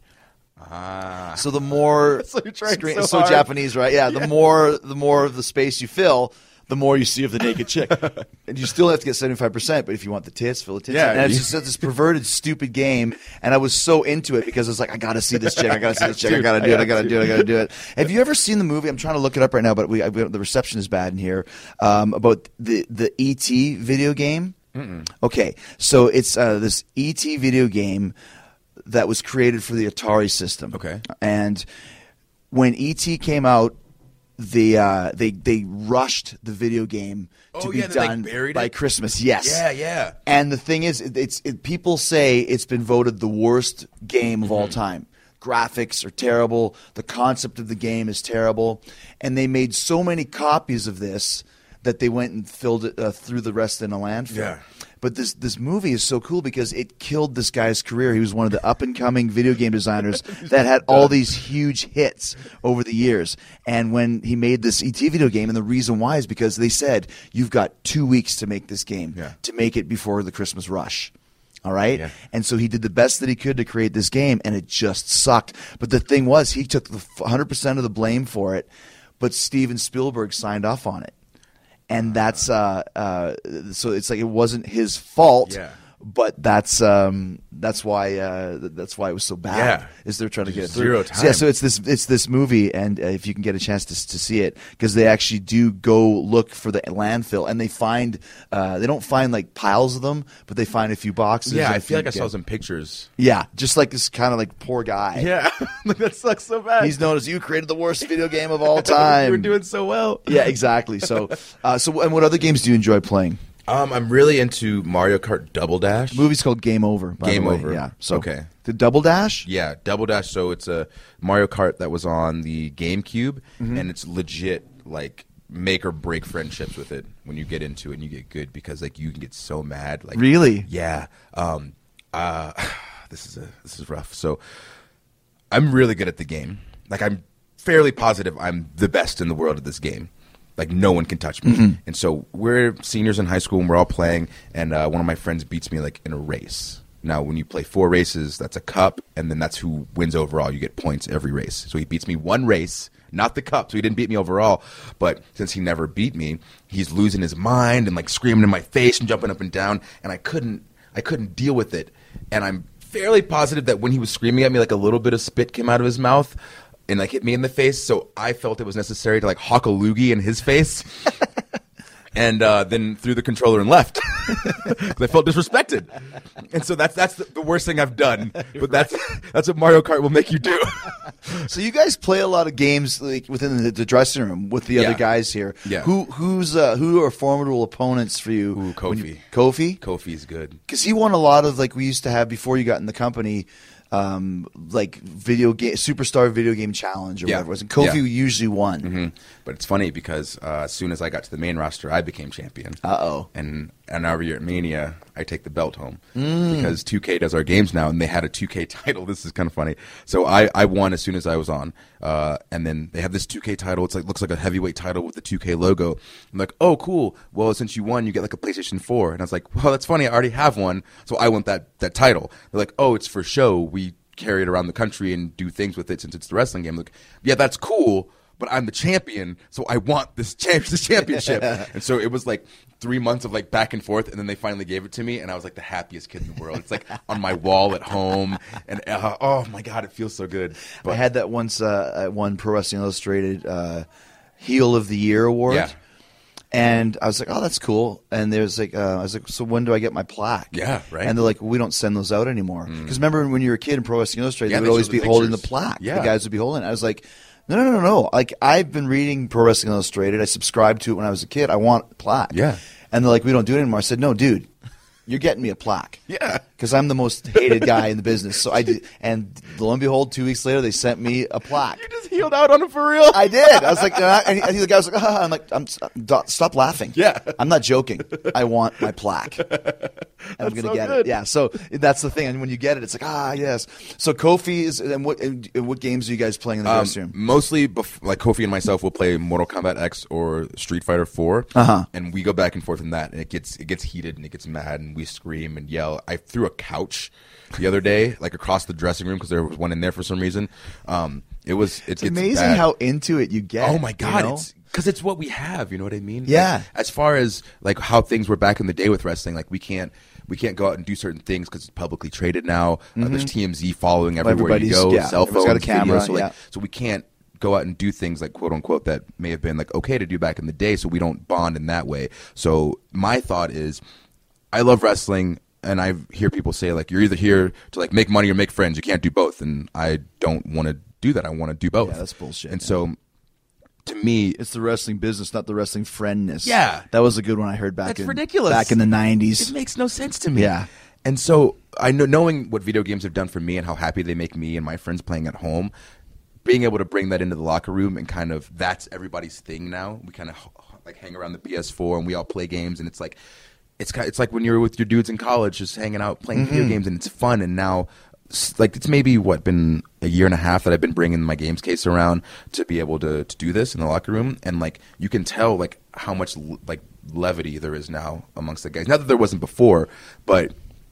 ah. So the more So you're trying screen, so it's so hard. Japanese, right? Yeah, the more the more of the space you fill, the more you see of the naked chick. And you still have to get seventy-five percent, but if you want the tits, fill the tits. Yeah, and it's you- just this perverted, stupid game. And I was so into it because it's like, I got to see this chick. I got to see this chick. I got to do it. I got to do it. I got to do it. Have you ever seen the movie? I'm trying to look it up right now, but we, I, we the reception is bad in here. Um, about the the E T video game. Mm-mm. Okay, so it's uh, this E T video game. that was created for the Atari system. Okay. And when E T came out, the uh, they they rushed the video game to Oh, be yeah, they, like, done buried by it? Christmas. Yes. Yeah, yeah. And the thing is, it, it's it, people say it's been voted the worst game of Mm-hmm. all time. Graphics are terrible. The concept of the game is terrible, and they made so many copies of this that they went and filled it uh, through the rest in a landfill. Yeah. But this this movie is so cool because it killed this guy's career. He was one of the up and coming video game designers that had all these huge hits over the years. And when he made this E T video game, and the reason why is because they said you've got two weeks to make this game, Yeah. to make it before the Christmas rush. All right? Yeah. And so he did the best that he could to create this game, and it just sucked. But the thing was, he took the one hundred percent of the blame for it, but Steven Spielberg signed off on it. And that's uh, uh, so it's like it wasn't his fault, Yeah. but that's um, that's why uh, that's why it was so bad. Yeah. Is they're trying to get it Zero through. time. So, yeah, so it's this it's this movie, and uh, if you can get a chance to to see it, because they actually do go look for the landfill, and they find uh, they don't find like piles of them, but they find a few boxes. Yeah, and I a feel like I few- saw some pictures. Yeah, just like this kind of like poor guy. Yeah, like that sucks so bad. He's known as you created the worst video game of all time. You were doing so well. Yeah, exactly. So, uh, so and what other games do you enjoy playing? Um, I'm really into Mario Kart Double Dash. The movie's called Game Over. By Game the way. Over. Yeah. So Okay. The Double Dash. Yeah, Double Dash. So it's a Mario Kart that was on the GameCube, Mm-hmm. and it's legit like make or break friendships with it when you get into it and you get good because like you can get so mad. Like Really? Yeah. Um. Uh. This is a this is rough. So I'm really good at the game. Like I'm fairly positive I'm the best in the world at this game. Like no one can touch me. Mm-hmm. And so we're seniors in high school and we're all playing, and uh, one of my friends beats me like in a race. Now, when you play four races, that's a cup, and then that's who wins overall. You get points every race. So he beats me one race, not the cup. So he didn't beat me overall. But since he never beat me, he's losing his mind and like screaming in my face and jumping up and down. And I couldn't, I couldn't deal with it. And I'm fairly positive that when he was screaming at me, like a little bit of spit came out of his mouth and like hit me in the face. So I felt it was necessary to like hawk a loogie in his face. And uh, then threw the controller and left because I felt disrespected. And so that's that's the, the worst thing I've done. But that's that's what Mario Kart will make you do. So you guys play a lot of games like within the, the dressing room with the Yeah. other guys here. Yeah. Who who's uh, who are formidable opponents for you? Ooh, when Kofi. you- Kofi. Kofi's good. Because he won a lot of like we used to have before you got in the company. Um, like video game, superstar video game challenge or Yeah. whatever it was. And Kofi Yeah. usually won. hmm But it's funny because uh, as soon as I got to the main roster, I became champion. Uh oh. And and every year at Mania, I take the belt home Mm. because two K does our games now, and they had a two K title. This is kind of funny. So I, I won as soon as I was on, uh, and then they have this two K title. It's like looks like a heavyweight title with the two K logo. I'm like, oh, cool. Well, since you won, you get like a PlayStation four. And I was like, well, that's funny. I already have one, so I want that that title. They're like, oh, it's for show. We carry it around the country and do things with it since it's the wrestling game. I'm like, yeah, that's cool. But I'm the champion, so I want this, cha- this championship. And so it was like three months of like back and forth, and then they finally gave it to me, and I was like the happiest kid in the world. It's like on my wall at home, and uh, oh my god, it feels so good. But, I had that once. Uh, I won Pro Wrestling Illustrated uh, Heel of the Year award. Yeah. And I was like, oh, that's cool. And there's like, uh, I was like, so when do I get my plaque? Yeah, right. And they're like, well, we don't send those out anymore. Because remember when you were a kid in Pro Wrestling Illustrated, Yeah, they they would always showed be the holding the pictures. plaque. Yeah. The guys would be holding it. I was like, no, no, no, no. Like, I've been reading Pro Wrestling Illustrated. I subscribed to it when I was a kid. I want a plaque. Yeah. And they're like, we don't do it anymore. I said, no, dude, you're getting me a plaque. Yeah. Because I'm the most hated guy in the business. So I did, and lo and behold, two weeks later, they sent me a plaque. you just healed out on it for real. I did. I was like, and he, the guy was like, ah. I'm like, I'm stop laughing. Yeah. I'm not joking. I want my plaque. And I'm gonna so get good. it. Yeah. So that's the thing. And when you get it, it's like, ah, yes. So Kofi is. And what and what games are you guys playing in the Um, dressing room? mostly, bef- like Kofi and myself will play Mortal Kombat X or Street Fighter four, Uh-huh. and we go back and forth in that, and it gets it gets heated and it gets mad, and we scream and yell. I threw a couch the other day, like across the dressing room, because there was one in there for some reason. Um, it was it It's gets amazing bad. how into it you get. Oh my god! you know? It's because it's what we have. You know what I mean? Yeah. Like, as far as like how things were back in the day with wrestling, like we can't we can't go out and do certain things because it's publicly traded now. Uh, there's T M Z following everywhere you Everybody's- go. yeah, Cell everybody's phones, got a camera, video, so like yeah. so we can't go out and do things like quote unquote that may have been like okay to do back in the day. So we don't bond in that way. So my thought is, I love wrestling. and I hear people say like you're either here to like make money or make friends. You can't do both, and I don't want to do that. I want to do both. Yeah, that's bullshit. And yeah. so, to me, it's the wrestling business, not the wrestling friendness. Yeah, that was a good one I heard back. That's in, ridiculous. Back in the nineties, it makes no sense to me. Yeah, and so I know knowing what video games have done for me and how happy they make me and my friends playing at home. Being able to bring that into the locker room and kind of that's everybody's thing now. We kind of like hang around the P S four and we all play games and it's like it's kind of, it's like when you're with your dudes in college just hanging out playing mm-hmm. video games and it's fun. And now like it's maybe what been a year and a half that I've been bringing my games case around to be able to to do this in the locker room and like you can tell like how much like levity there is now amongst the guys. Not that there wasn't before, but.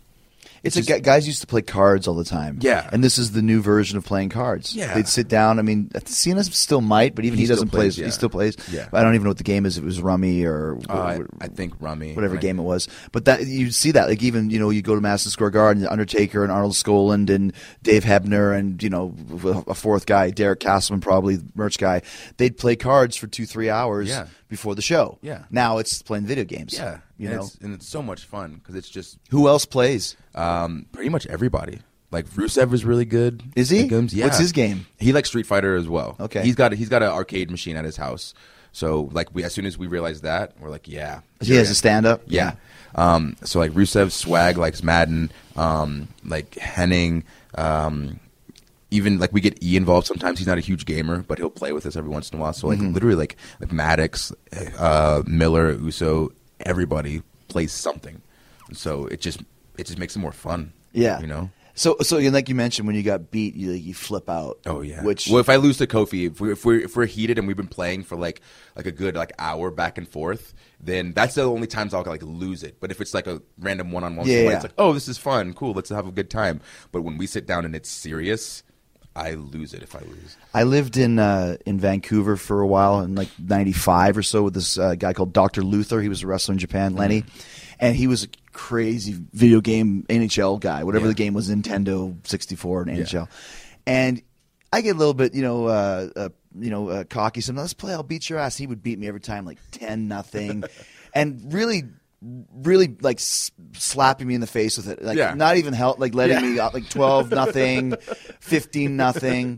It's, it's just, a, guys used to play cards all the time. Yeah. And this is the new version of playing cards. Yeah. They'd sit down. I mean, Cena still might, but even he, he doesn't play. Yeah. He still plays. Yeah. I don't even know what the game is. If it was Rummy or uh, I, I think Rummy. Whatever right. game it was. But that you see that. Like even, you know, you go to Madison Square Garden, Undertaker and Arnold Skaaland and Dave Hebner and, you know, a fourth guy, Derek Castleman, probably merch guy. They'd play cards for two, three hours yeah. before the show. Yeah. Now it's playing video games. Yeah. You and know, it's, and it's so much fun because it's just who else plays? Um, pretty much everybody. Like Rusev is really good. Is he? Games. Yeah. What's his game? He likes Street Fighter as well. Okay. He's got he's got an arcade machine at his house. So like we as soon as we realized that we're like yeah. He has a stand up. Yeah. yeah. Um, so like Rusev, Swag likes Madden. Um, like Henning. Um, even like we get E involved sometimes. He's not a huge gamer, but he'll play with us every once in a while. So like mm-hmm. literally like like Maddox, uh, Miller, Uso, everybody plays something. So it just it just makes it more fun. Yeah, you know. So so like you mentioned, when you got beat, you you flip out. Oh yeah. Which well, if I lose to Kofi, if we if we're if we're heated and we've been playing for like like a good like hour back and forth, then that's the only times I'll like lose it. But if it's like a random one on one, yeah, yeah. it's like oh this is fun, cool, let's have a good time. But when we sit down and it's serious, I lose it if I lose. I lived in uh, in Vancouver for a while in like ninety-five or so with this uh, guy called Doctor Luther. He was a wrestler in Japan, Lenny. Mm-hmm. And he was a crazy video game N H L guy, whatever yeah. the game was, Nintendo sixty-four and N H L. Yeah. And I get a little bit, you know, uh, uh, you know, uh, cocky. Sometimes let's play. I'll beat your ass. He would beat me every time, like ten nothing, and really, really like s- slapping me in the face with it. Like yeah. not even help, like letting yeah. me out, like twelve nothing, fifteen nothing.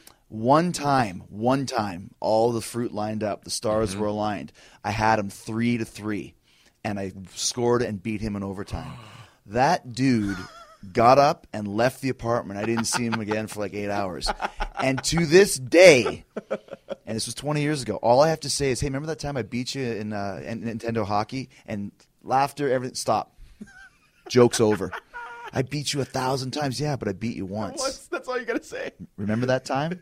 One time, one time, all the fruit lined up. The stars mm-hmm. were aligned. I had him three to three. And I scored and beat him in overtime. That dude got up and left the apartment. I didn't see him again for like eight hours. And to this day, and this was twenty years ago, all I have to say is, hey, remember that time I beat you in, uh, in Nintendo hockey? And laughter, everything, stop. Joke's over. I beat you a thousand times. Yeah, but I beat you once. What's, that's all you got to say. Remember that time?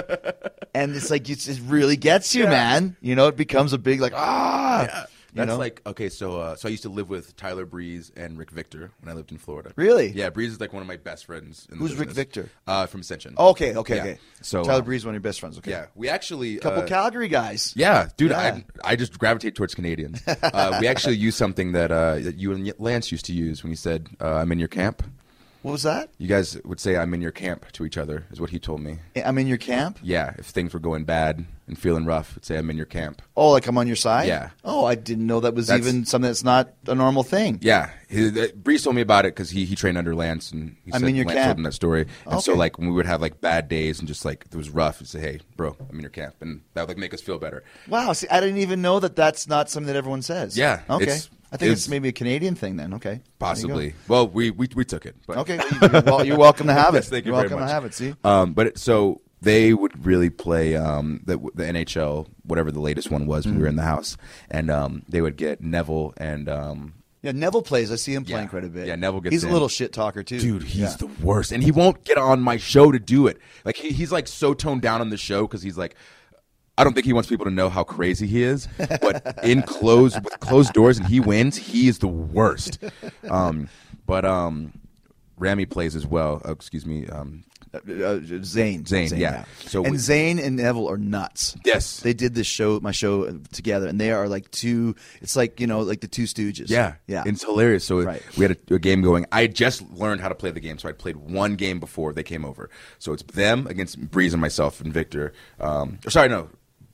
And it's like, it's, it really gets you, yeah. man. You know, it becomes a big like, ah. Yeah. You That's know? like okay, so uh, so I used to live with Tyler Breeze and Rick Victor when I lived in Florida. Really? Yeah, Breeze is like one of my best friends. In the Who's Rick business. Victor? Uh, from Ascension. Oh, okay, okay, yeah. okay. So Tyler um, Breeze, one of your best friends. Okay. Yeah, we actually a couple uh, Calgary guys. Yeah, dude, Yeah. I I just gravitate towards Canadians. uh, we actually used something that uh, that you and Lance used to use when you said uh, "I'm in your camp." What was that? You guys would say "I'm in your camp" to each other, is what he told me. I'm in your camp? Yeah, if things were going bad and feeling rough, would say "I'm in your camp." Oh, like I'm on your side? Yeah. Oh, I didn't know that was That's- even something that's not a normal thing. Yeah, he, uh, Breeze told me about it because he, he trained under Lance, and he I'm said in your Lance camp. told him that story. And Okay. so, like, when we would have like bad days and just like it was rough, he'd say, "Hey, bro, I'm in your camp," and that would like make us feel better. Wow. See, I didn't even know that that's not something that everyone says. Yeah, Okay. it's- I think it's- it's maybe a Canadian thing then. Okay. There you Possibly. go. Well, we, we we took it. But. Okay. You're, well, you're welcome to have it. Yes, thank you You're very welcome much. to have it. See? Um, but it, so they would really play um, the, the N H L, whatever the latest one was when Mm. we were in the house, and um, they would get Neville and. Um, Yeah, Neville plays. I see him playing Yeah. quite a bit. Yeah, Neville gets He's in. a little shit talker too. Dude, he's Yeah. the worst, and he won't get on my show to do it. Like he, he's like so toned down on the show because he's like, I don't think he wants people to know how crazy he is. But in closed with closed doors, and he wins, he is the worst. Um, but um, Rami plays as well. Oh, excuse me. Um, Uh, Zane. Zane, yeah. So and we- Zane and Neville are nuts. Yes. They did this show, my show, together, and they are like two. It's like, you know, like the two Stooges. Yeah, yeah. It's hilarious. So Right. we had a, a game going. I had just learned how to play the game, so I played one game before they came over. So it's them against Breeze and myself and Victor. Um, or sorry, no,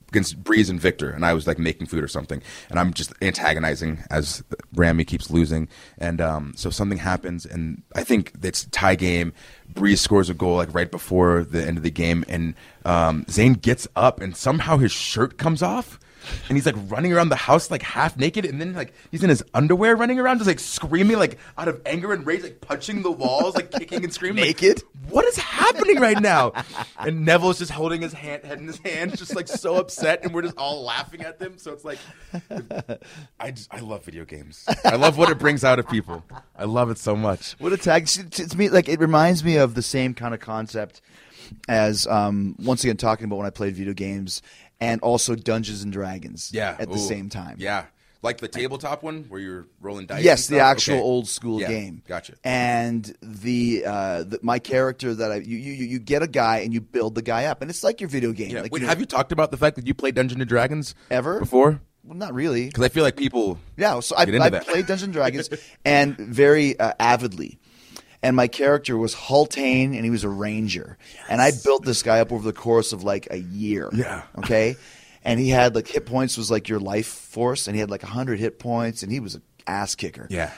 against Breeze and Victor, and I was like making food or something, and I'm just antagonizing as Rami keeps losing, and um, so something happens, and I think it's a tie game. Breeze scores a goal like right before the end of the game, and um, Zane gets up, and somehow his shirt comes off. And he's like running around the house like half naked, and then like he's in his underwear running around, just like screaming like out of anger and rage, like punching the walls, like kicking and screaming. Naked? Like, what is happening right now? And Neville's just holding his hand, head in his hands, just like so upset, and we're just all laughing at them. So it's like, I just I love video games. I love what it brings out of people. I love it so much. What a tag! To me, like it reminds me of the same kind of concept as um, once again talking about when I played video games. And also Dungeons and Dragons yeah. at the Ooh. same time. Yeah. Like the tabletop one where you're rolling dice? Yes, and the stuff? actual Okay. old school yeah. game. Gotcha. And the, uh, the my character that I you, you you get a guy and you build the guy up. And it's like your video game. Yeah. Like, Wait, you know, have you talked about the fact that you played Dungeons and Dragons ever before? Well, not really. Because I feel like people Yeah, so I, get into I that. played Dungeons and Dragons and very uh, avidly. And my character was Hultane, and he was a ranger. Yes. And I built this guy up over the course of like a year. Yeah. Okay? And he had like hit points was like your life force, and he had like one hundred hit points, and he was an ass kicker. Yeah.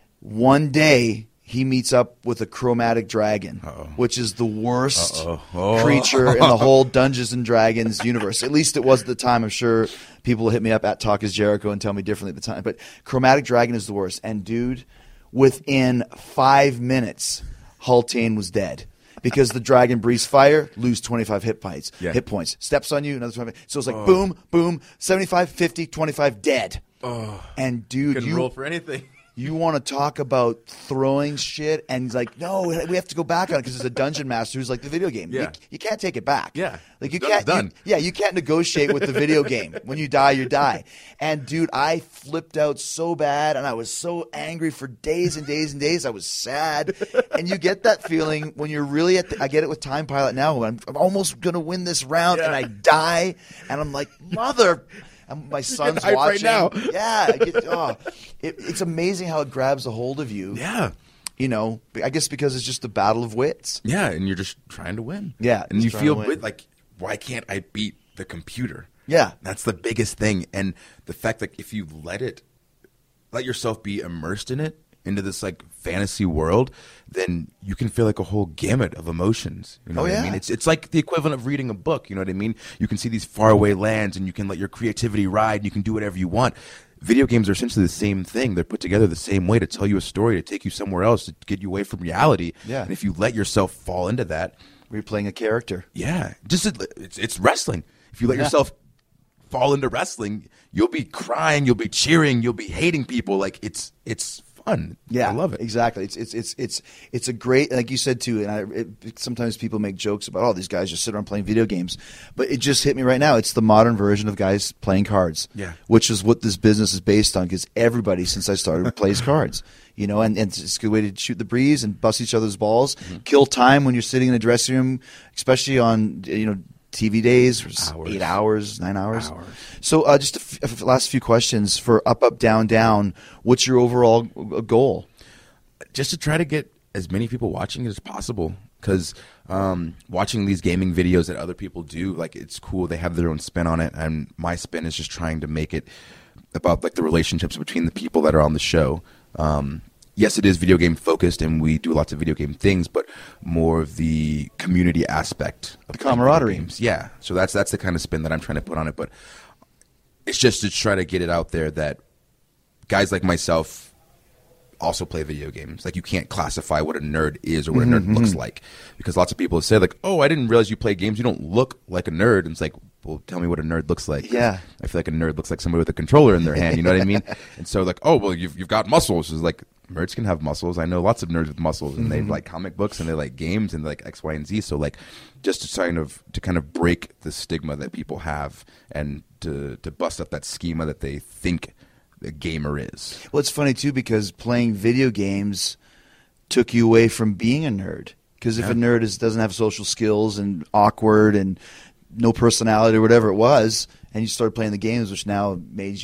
One day, he meets up with a chromatic dragon, Uh-oh. which is the worst Uh-oh. Oh. creature in the whole Dungeons and Dragons universe. At least it was at the time. I'm sure people will hit me up at Talk is Jericho and tell me differently at the time. But chromatic dragon is the worst. And dude, within five minutes, Hultane was dead. Because the dragon breathes fire, lose twenty-five hit points. Yeah. Hit points. Steps on you, another twenty-five. So it's like boom, boom, seventy-five, fifty, twenty-five, dead. Oh. And dude, Couldn't you roll for anything. You want to talk about throwing shit, and he's like, "No, we have to go back on it because there's a dungeon master who's like the video game. Yeah. You, you can't take it back. Yeah. like you It's can't. done. You, yeah, you can't negotiate with the video game. When you die, you die. And dude, I flipped out so bad, and I was so angry for days and days and days. I was sad, and you get that feeling when you're really at. The, I get it with Time Pilot now. I'm, I'm almost gonna win this round, Yeah. and I die, and I'm like, mother. And my son's hyped watching. right now. Yeah, I get, oh, it, it's amazing how it grabs a hold of you. Yeah. You know, I guess because it's just the battle of wits. Yeah, and you're just trying to win. Yeah, and just you trying feel to win. good, like, why can't I beat the computer? Yeah. That's the biggest thing. And the fact that if you let it, let yourself be immersed in it, into this like fantasy world, then you can feel like a whole gamut of emotions. You know Oh, what yeah. I mean? It's it's like the equivalent of reading a book. You know what I mean? You can see these faraway lands, and you can let your creativity ride, and you can do whatever you want. Video games are essentially the same thing. They're put together the same way to tell you a story, to take you somewhere else, to get you away from reality. Yeah. And if you let yourself fall into that, We're playing a character. yeah, just it's it's wrestling. If you let Yeah. yourself fall into wrestling, you'll be crying, you'll be cheering, you'll be hating people. Like it's it's fun. Yeah, I love it. Exactly. It's it's it's it's it's a great, like you said too. And I, it, sometimes people make jokes about, oh, these guys just sit around playing video games, but it just hit me right now. It's the modern version of guys playing cards. Yeah. Which is what this business is based on. Because everybody since I started plays cards. You know, and, and it's a good way to shoot the breeze and bust each other's balls, Mm-hmm. kill time when you're sitting in a dressing room, especially on you know T V days, for s- Hours. eight hours, nine hours. Hours. So uh, just a f- f- last few questions for up, up, down, down. What's your overall uh, goal? Just to try to get as many people watching as possible, because um, watching these gaming videos that other people do, like it's cool. They have their own spin on it, and my spin is just trying to make it about like the relationships between the people that are on the show. Um, yes, it is video game focused, and we do lots of video game things, but more of the community aspect of The playing video camaraderie. games. Yeah, so that's that's the kind of spin that I'm trying to put on it. But it's just to try to get it out there that guys like myself also play video games. Like you can't classify what a nerd is or what a nerd looks like, because lots of people say like, "Oh, I didn't realize you play games. You don't look like a nerd." And it's like, well, tell me what a nerd looks like. 'Cause Yeah. I feel like a nerd looks like somebody with a controller in their hand. You know what I mean? And so like, oh, well, you've you've got muscles. It's like nerds can have muscles. I know lots of nerds with muscles, and they like comic books and they like games and they like X, Y, and Z. So like, just to kind of to kind of break the stigma that people have and to to bust up that schema that they think a gamer is. Well, it's funny too because playing video games took you away from being a nerd. Because if Yeah. a nerd is, doesn't have social skills and awkward and no personality or whatever it was, and you started playing the games, which now made you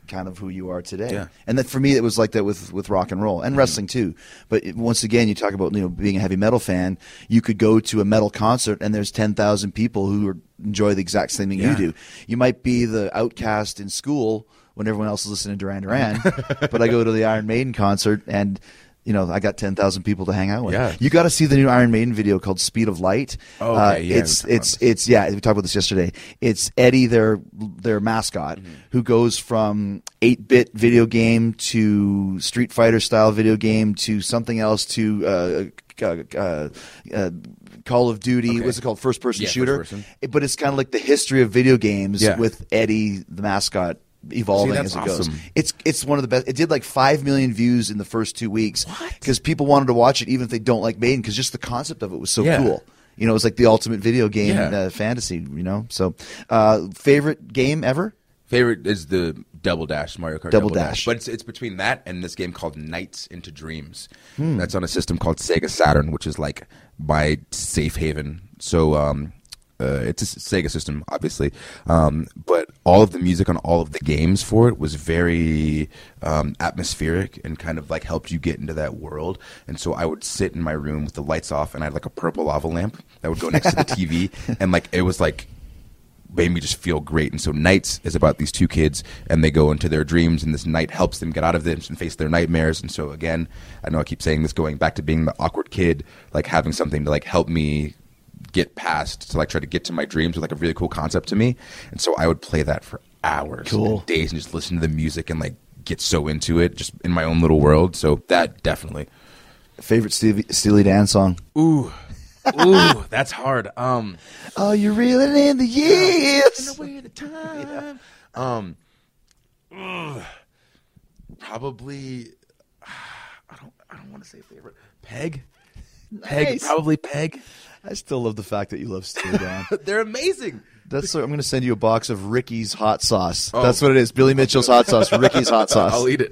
kind of who you are today. Yeah. And that for me, it was like that with, with rock and roll and mm-hmm. wrestling too. But it, once again, you talk about you know being a heavy metal fan. You could go to a metal concert and there's ten thousand people who are, enjoy the exact same thing yeah. you do. You might be the outcast in school when everyone else is listening to Duran Duran, but I go to the Iron Maiden concert and. You know, I got ten thousand people to hang out with. Yeah. You got to see the new Iron Maiden video called "Speed of Light." Oh, okay, uh, yeah, it's it's it's yeah. We talked about this yesterday. It's Eddie, their their mascot, mm-hmm. who goes from eight-bit video game to Street Fighter style video game to something else to uh, uh, uh, uh, Call of Duty. Okay. What's it called? First person yeah, shooter. First person. But it's kind of like the history of video games yeah. with Eddie, the mascot. Evolving See, as it awesome. goes. It's it's one of the best. It did like five million views in the first two weeks because people wanted to watch it even if they don't like Maiden because just the concept of it was so yeah. cool. You know, it was like the ultimate video game yeah. uh, fantasy. You know, so uh, favorite game ever? Favorite is the Double Dash, Mario Kart Double Double, Dash. Dash. But it's, it's between that and this game called Nights into Dreams. Hmm. That's on a system called Sega Saturn, which is like my safe haven. So um, uh, it's a Sega system, obviously. Um, but all of the music on all of the games for it was very um, atmospheric and kind of like helped you get into that world. And so I would sit in my room with the lights off and I had like a purple lava lamp that would go next to the T V. And like it was like made me just feel great. And so Nights is about these two kids and they go into their dreams and this night helps them get out of them and face their nightmares. And so again, I know I keep saying this, going back to being the awkward kid, like having something to like help me get past to like try to get to my dreams was like a really cool concept to me. And so I would play that for hours cool. and days and just listen to the music and like get so into it just in my own little world. So that definitely. Favorite Steely, Steely Dan song? Ooh. Ooh, that's hard. Um, oh, you're reeling in the years. In the time. Yeah. Um, ugh, probably. I don't. I don't want to say favorite. Peg. Nice. Peg. Probably Peg. I still love the fact that you love Steely Dan. They're amazing. That's. So I'm going to send you a box of Ricky's hot sauce. Oh. That's what it is. Billy Mitchell's hot sauce. Ricky's hot sauce. I'll eat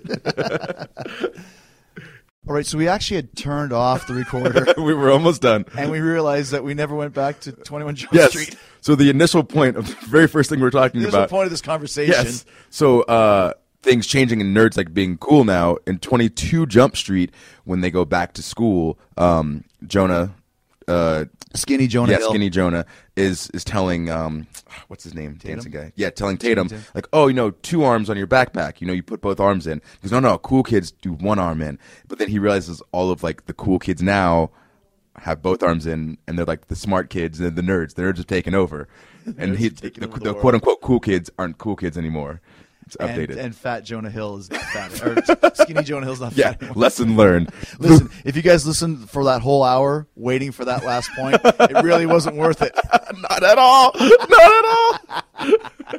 it. All right, so we actually had turned off the recorder. We were almost done. And we realized that we never went back to twenty-one Jump yes. Street. So the initial point of the very first thing we're talking There's about. the point of this conversation. Yes. So uh, things changing and nerds like being cool now. In twenty-two Jump Street, when they go back to school, um, Jonah... Uh, Skinny Jonah yeah, Hill. Skinny Jonah is is telling um, what's his name, Tatum? dancing guy. Yeah, telling Tatum Tatum. like, oh, you know, two arms on your backpack. You know, you put both arms in. He goes, no, no, cool kids do one arm in. But then he realizes all of like the cool kids now have both arms in, and they're like the smart kids and the nerds. The nerds are taking over, and he the, the, the quote unquote cool kids aren't cool kids anymore. It's updated. And, and Fat Jonah Hill is not fat. Or Skinny Jonah Hill's not yeah, fat anymore. Lesson learned. Listen, if you guys listened for that whole hour waiting for that last point, it really wasn't worth it. Not at all. Not at all.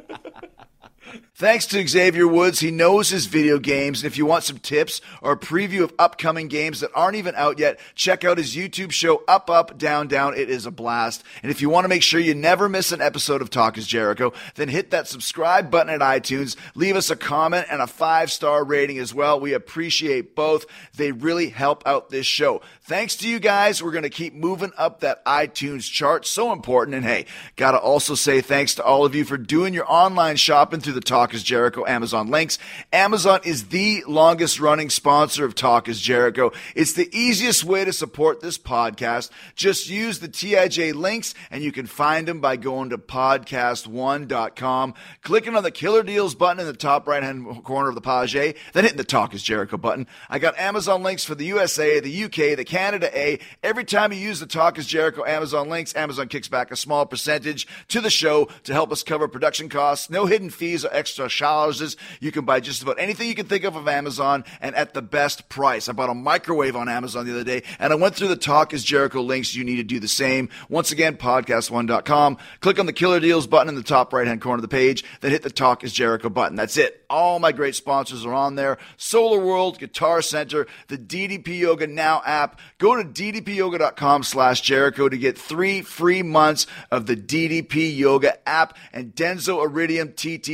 Thanks to Xavier Woods. He knows his video games. And if you want some tips or a preview of upcoming games that aren't even out yet, check out his YouTube show, Up, Up, Down, Down. It is a blast. And if you want to make sure you never miss an episode of Talk is Jericho, then hit that subscribe button at iTunes. Leave us a comment and a five-star rating as well. We appreciate both. They really help out this show. Thanks to you guys. We're going to keep moving up that iTunes chart. So important. And hey, got to also say thanks to all of you for doing your online shopping through the Talk is Jericho Amazon links. Amazon is the longest running sponsor of Talk is Jericho. It's the easiest way to support this podcast. Just use the T I J links and you can find them by going to podcast one dot com, clicking on the Killer Deals button in the top right hand corner of the page, then hitting the Talk is Jericho button. I got Amazon links for the U S A, the U K, the Canada A. Every time you use the Talk is Jericho Amazon links, Amazon kicks back a small percentage to the show to help us cover production costs. No hidden fees or extra charges. You can buy just about anything you can think of of Amazon and at the best price. I bought a microwave on Amazon the other day and I went through the Talk is Jericho links. You need to do the same. Once again, podcast one dot com. Click on the Killer Deals button in the top right hand corner of the page, then hit the Talk is Jericho button. That's it. All my great sponsors are on there. Solar World, Guitar Center, the D D P Yoga Now app. Go to d d p yoga dot com slash Jericho to get three free months of the D D P Yoga app and Denso Iridium T T Spark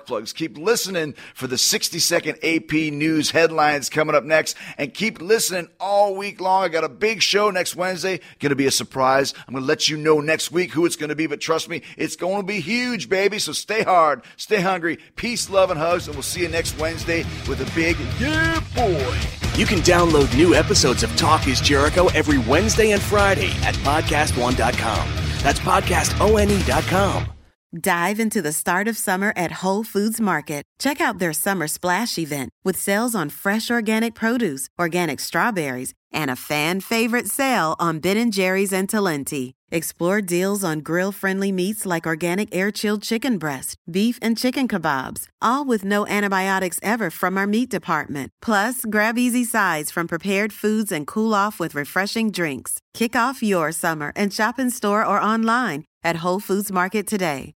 spark plugs. Keep listening for the sixty second A P News headlines coming up next. And keep listening all week long. I got a big show next Wednesday. Going to be a surprise. I'm going to let you know next week who it's going to be. But trust me, it's going to be huge, baby. So stay hard, stay hungry. Peace, love, and hugs. And we'll see you next Wednesday with a big yeah, boy. You can download new episodes of Talk is Jericho every Wednesday and Friday at podcast one dot com. That's podcast one dot com. Dive into the start of summer at Whole Foods Market. Check out their Summer Splash event with sales on fresh organic produce, organic strawberries, and a fan-favorite sale on Ben and Jerry's and Talenti. Explore deals on grill-friendly meats like organic air-chilled chicken breast, beef and chicken kebabs, all with no antibiotics ever from our meat department. Plus, grab easy sides from prepared foods and cool off with refreshing drinks. Kick off your summer and shop in store or online at Whole Foods Market today.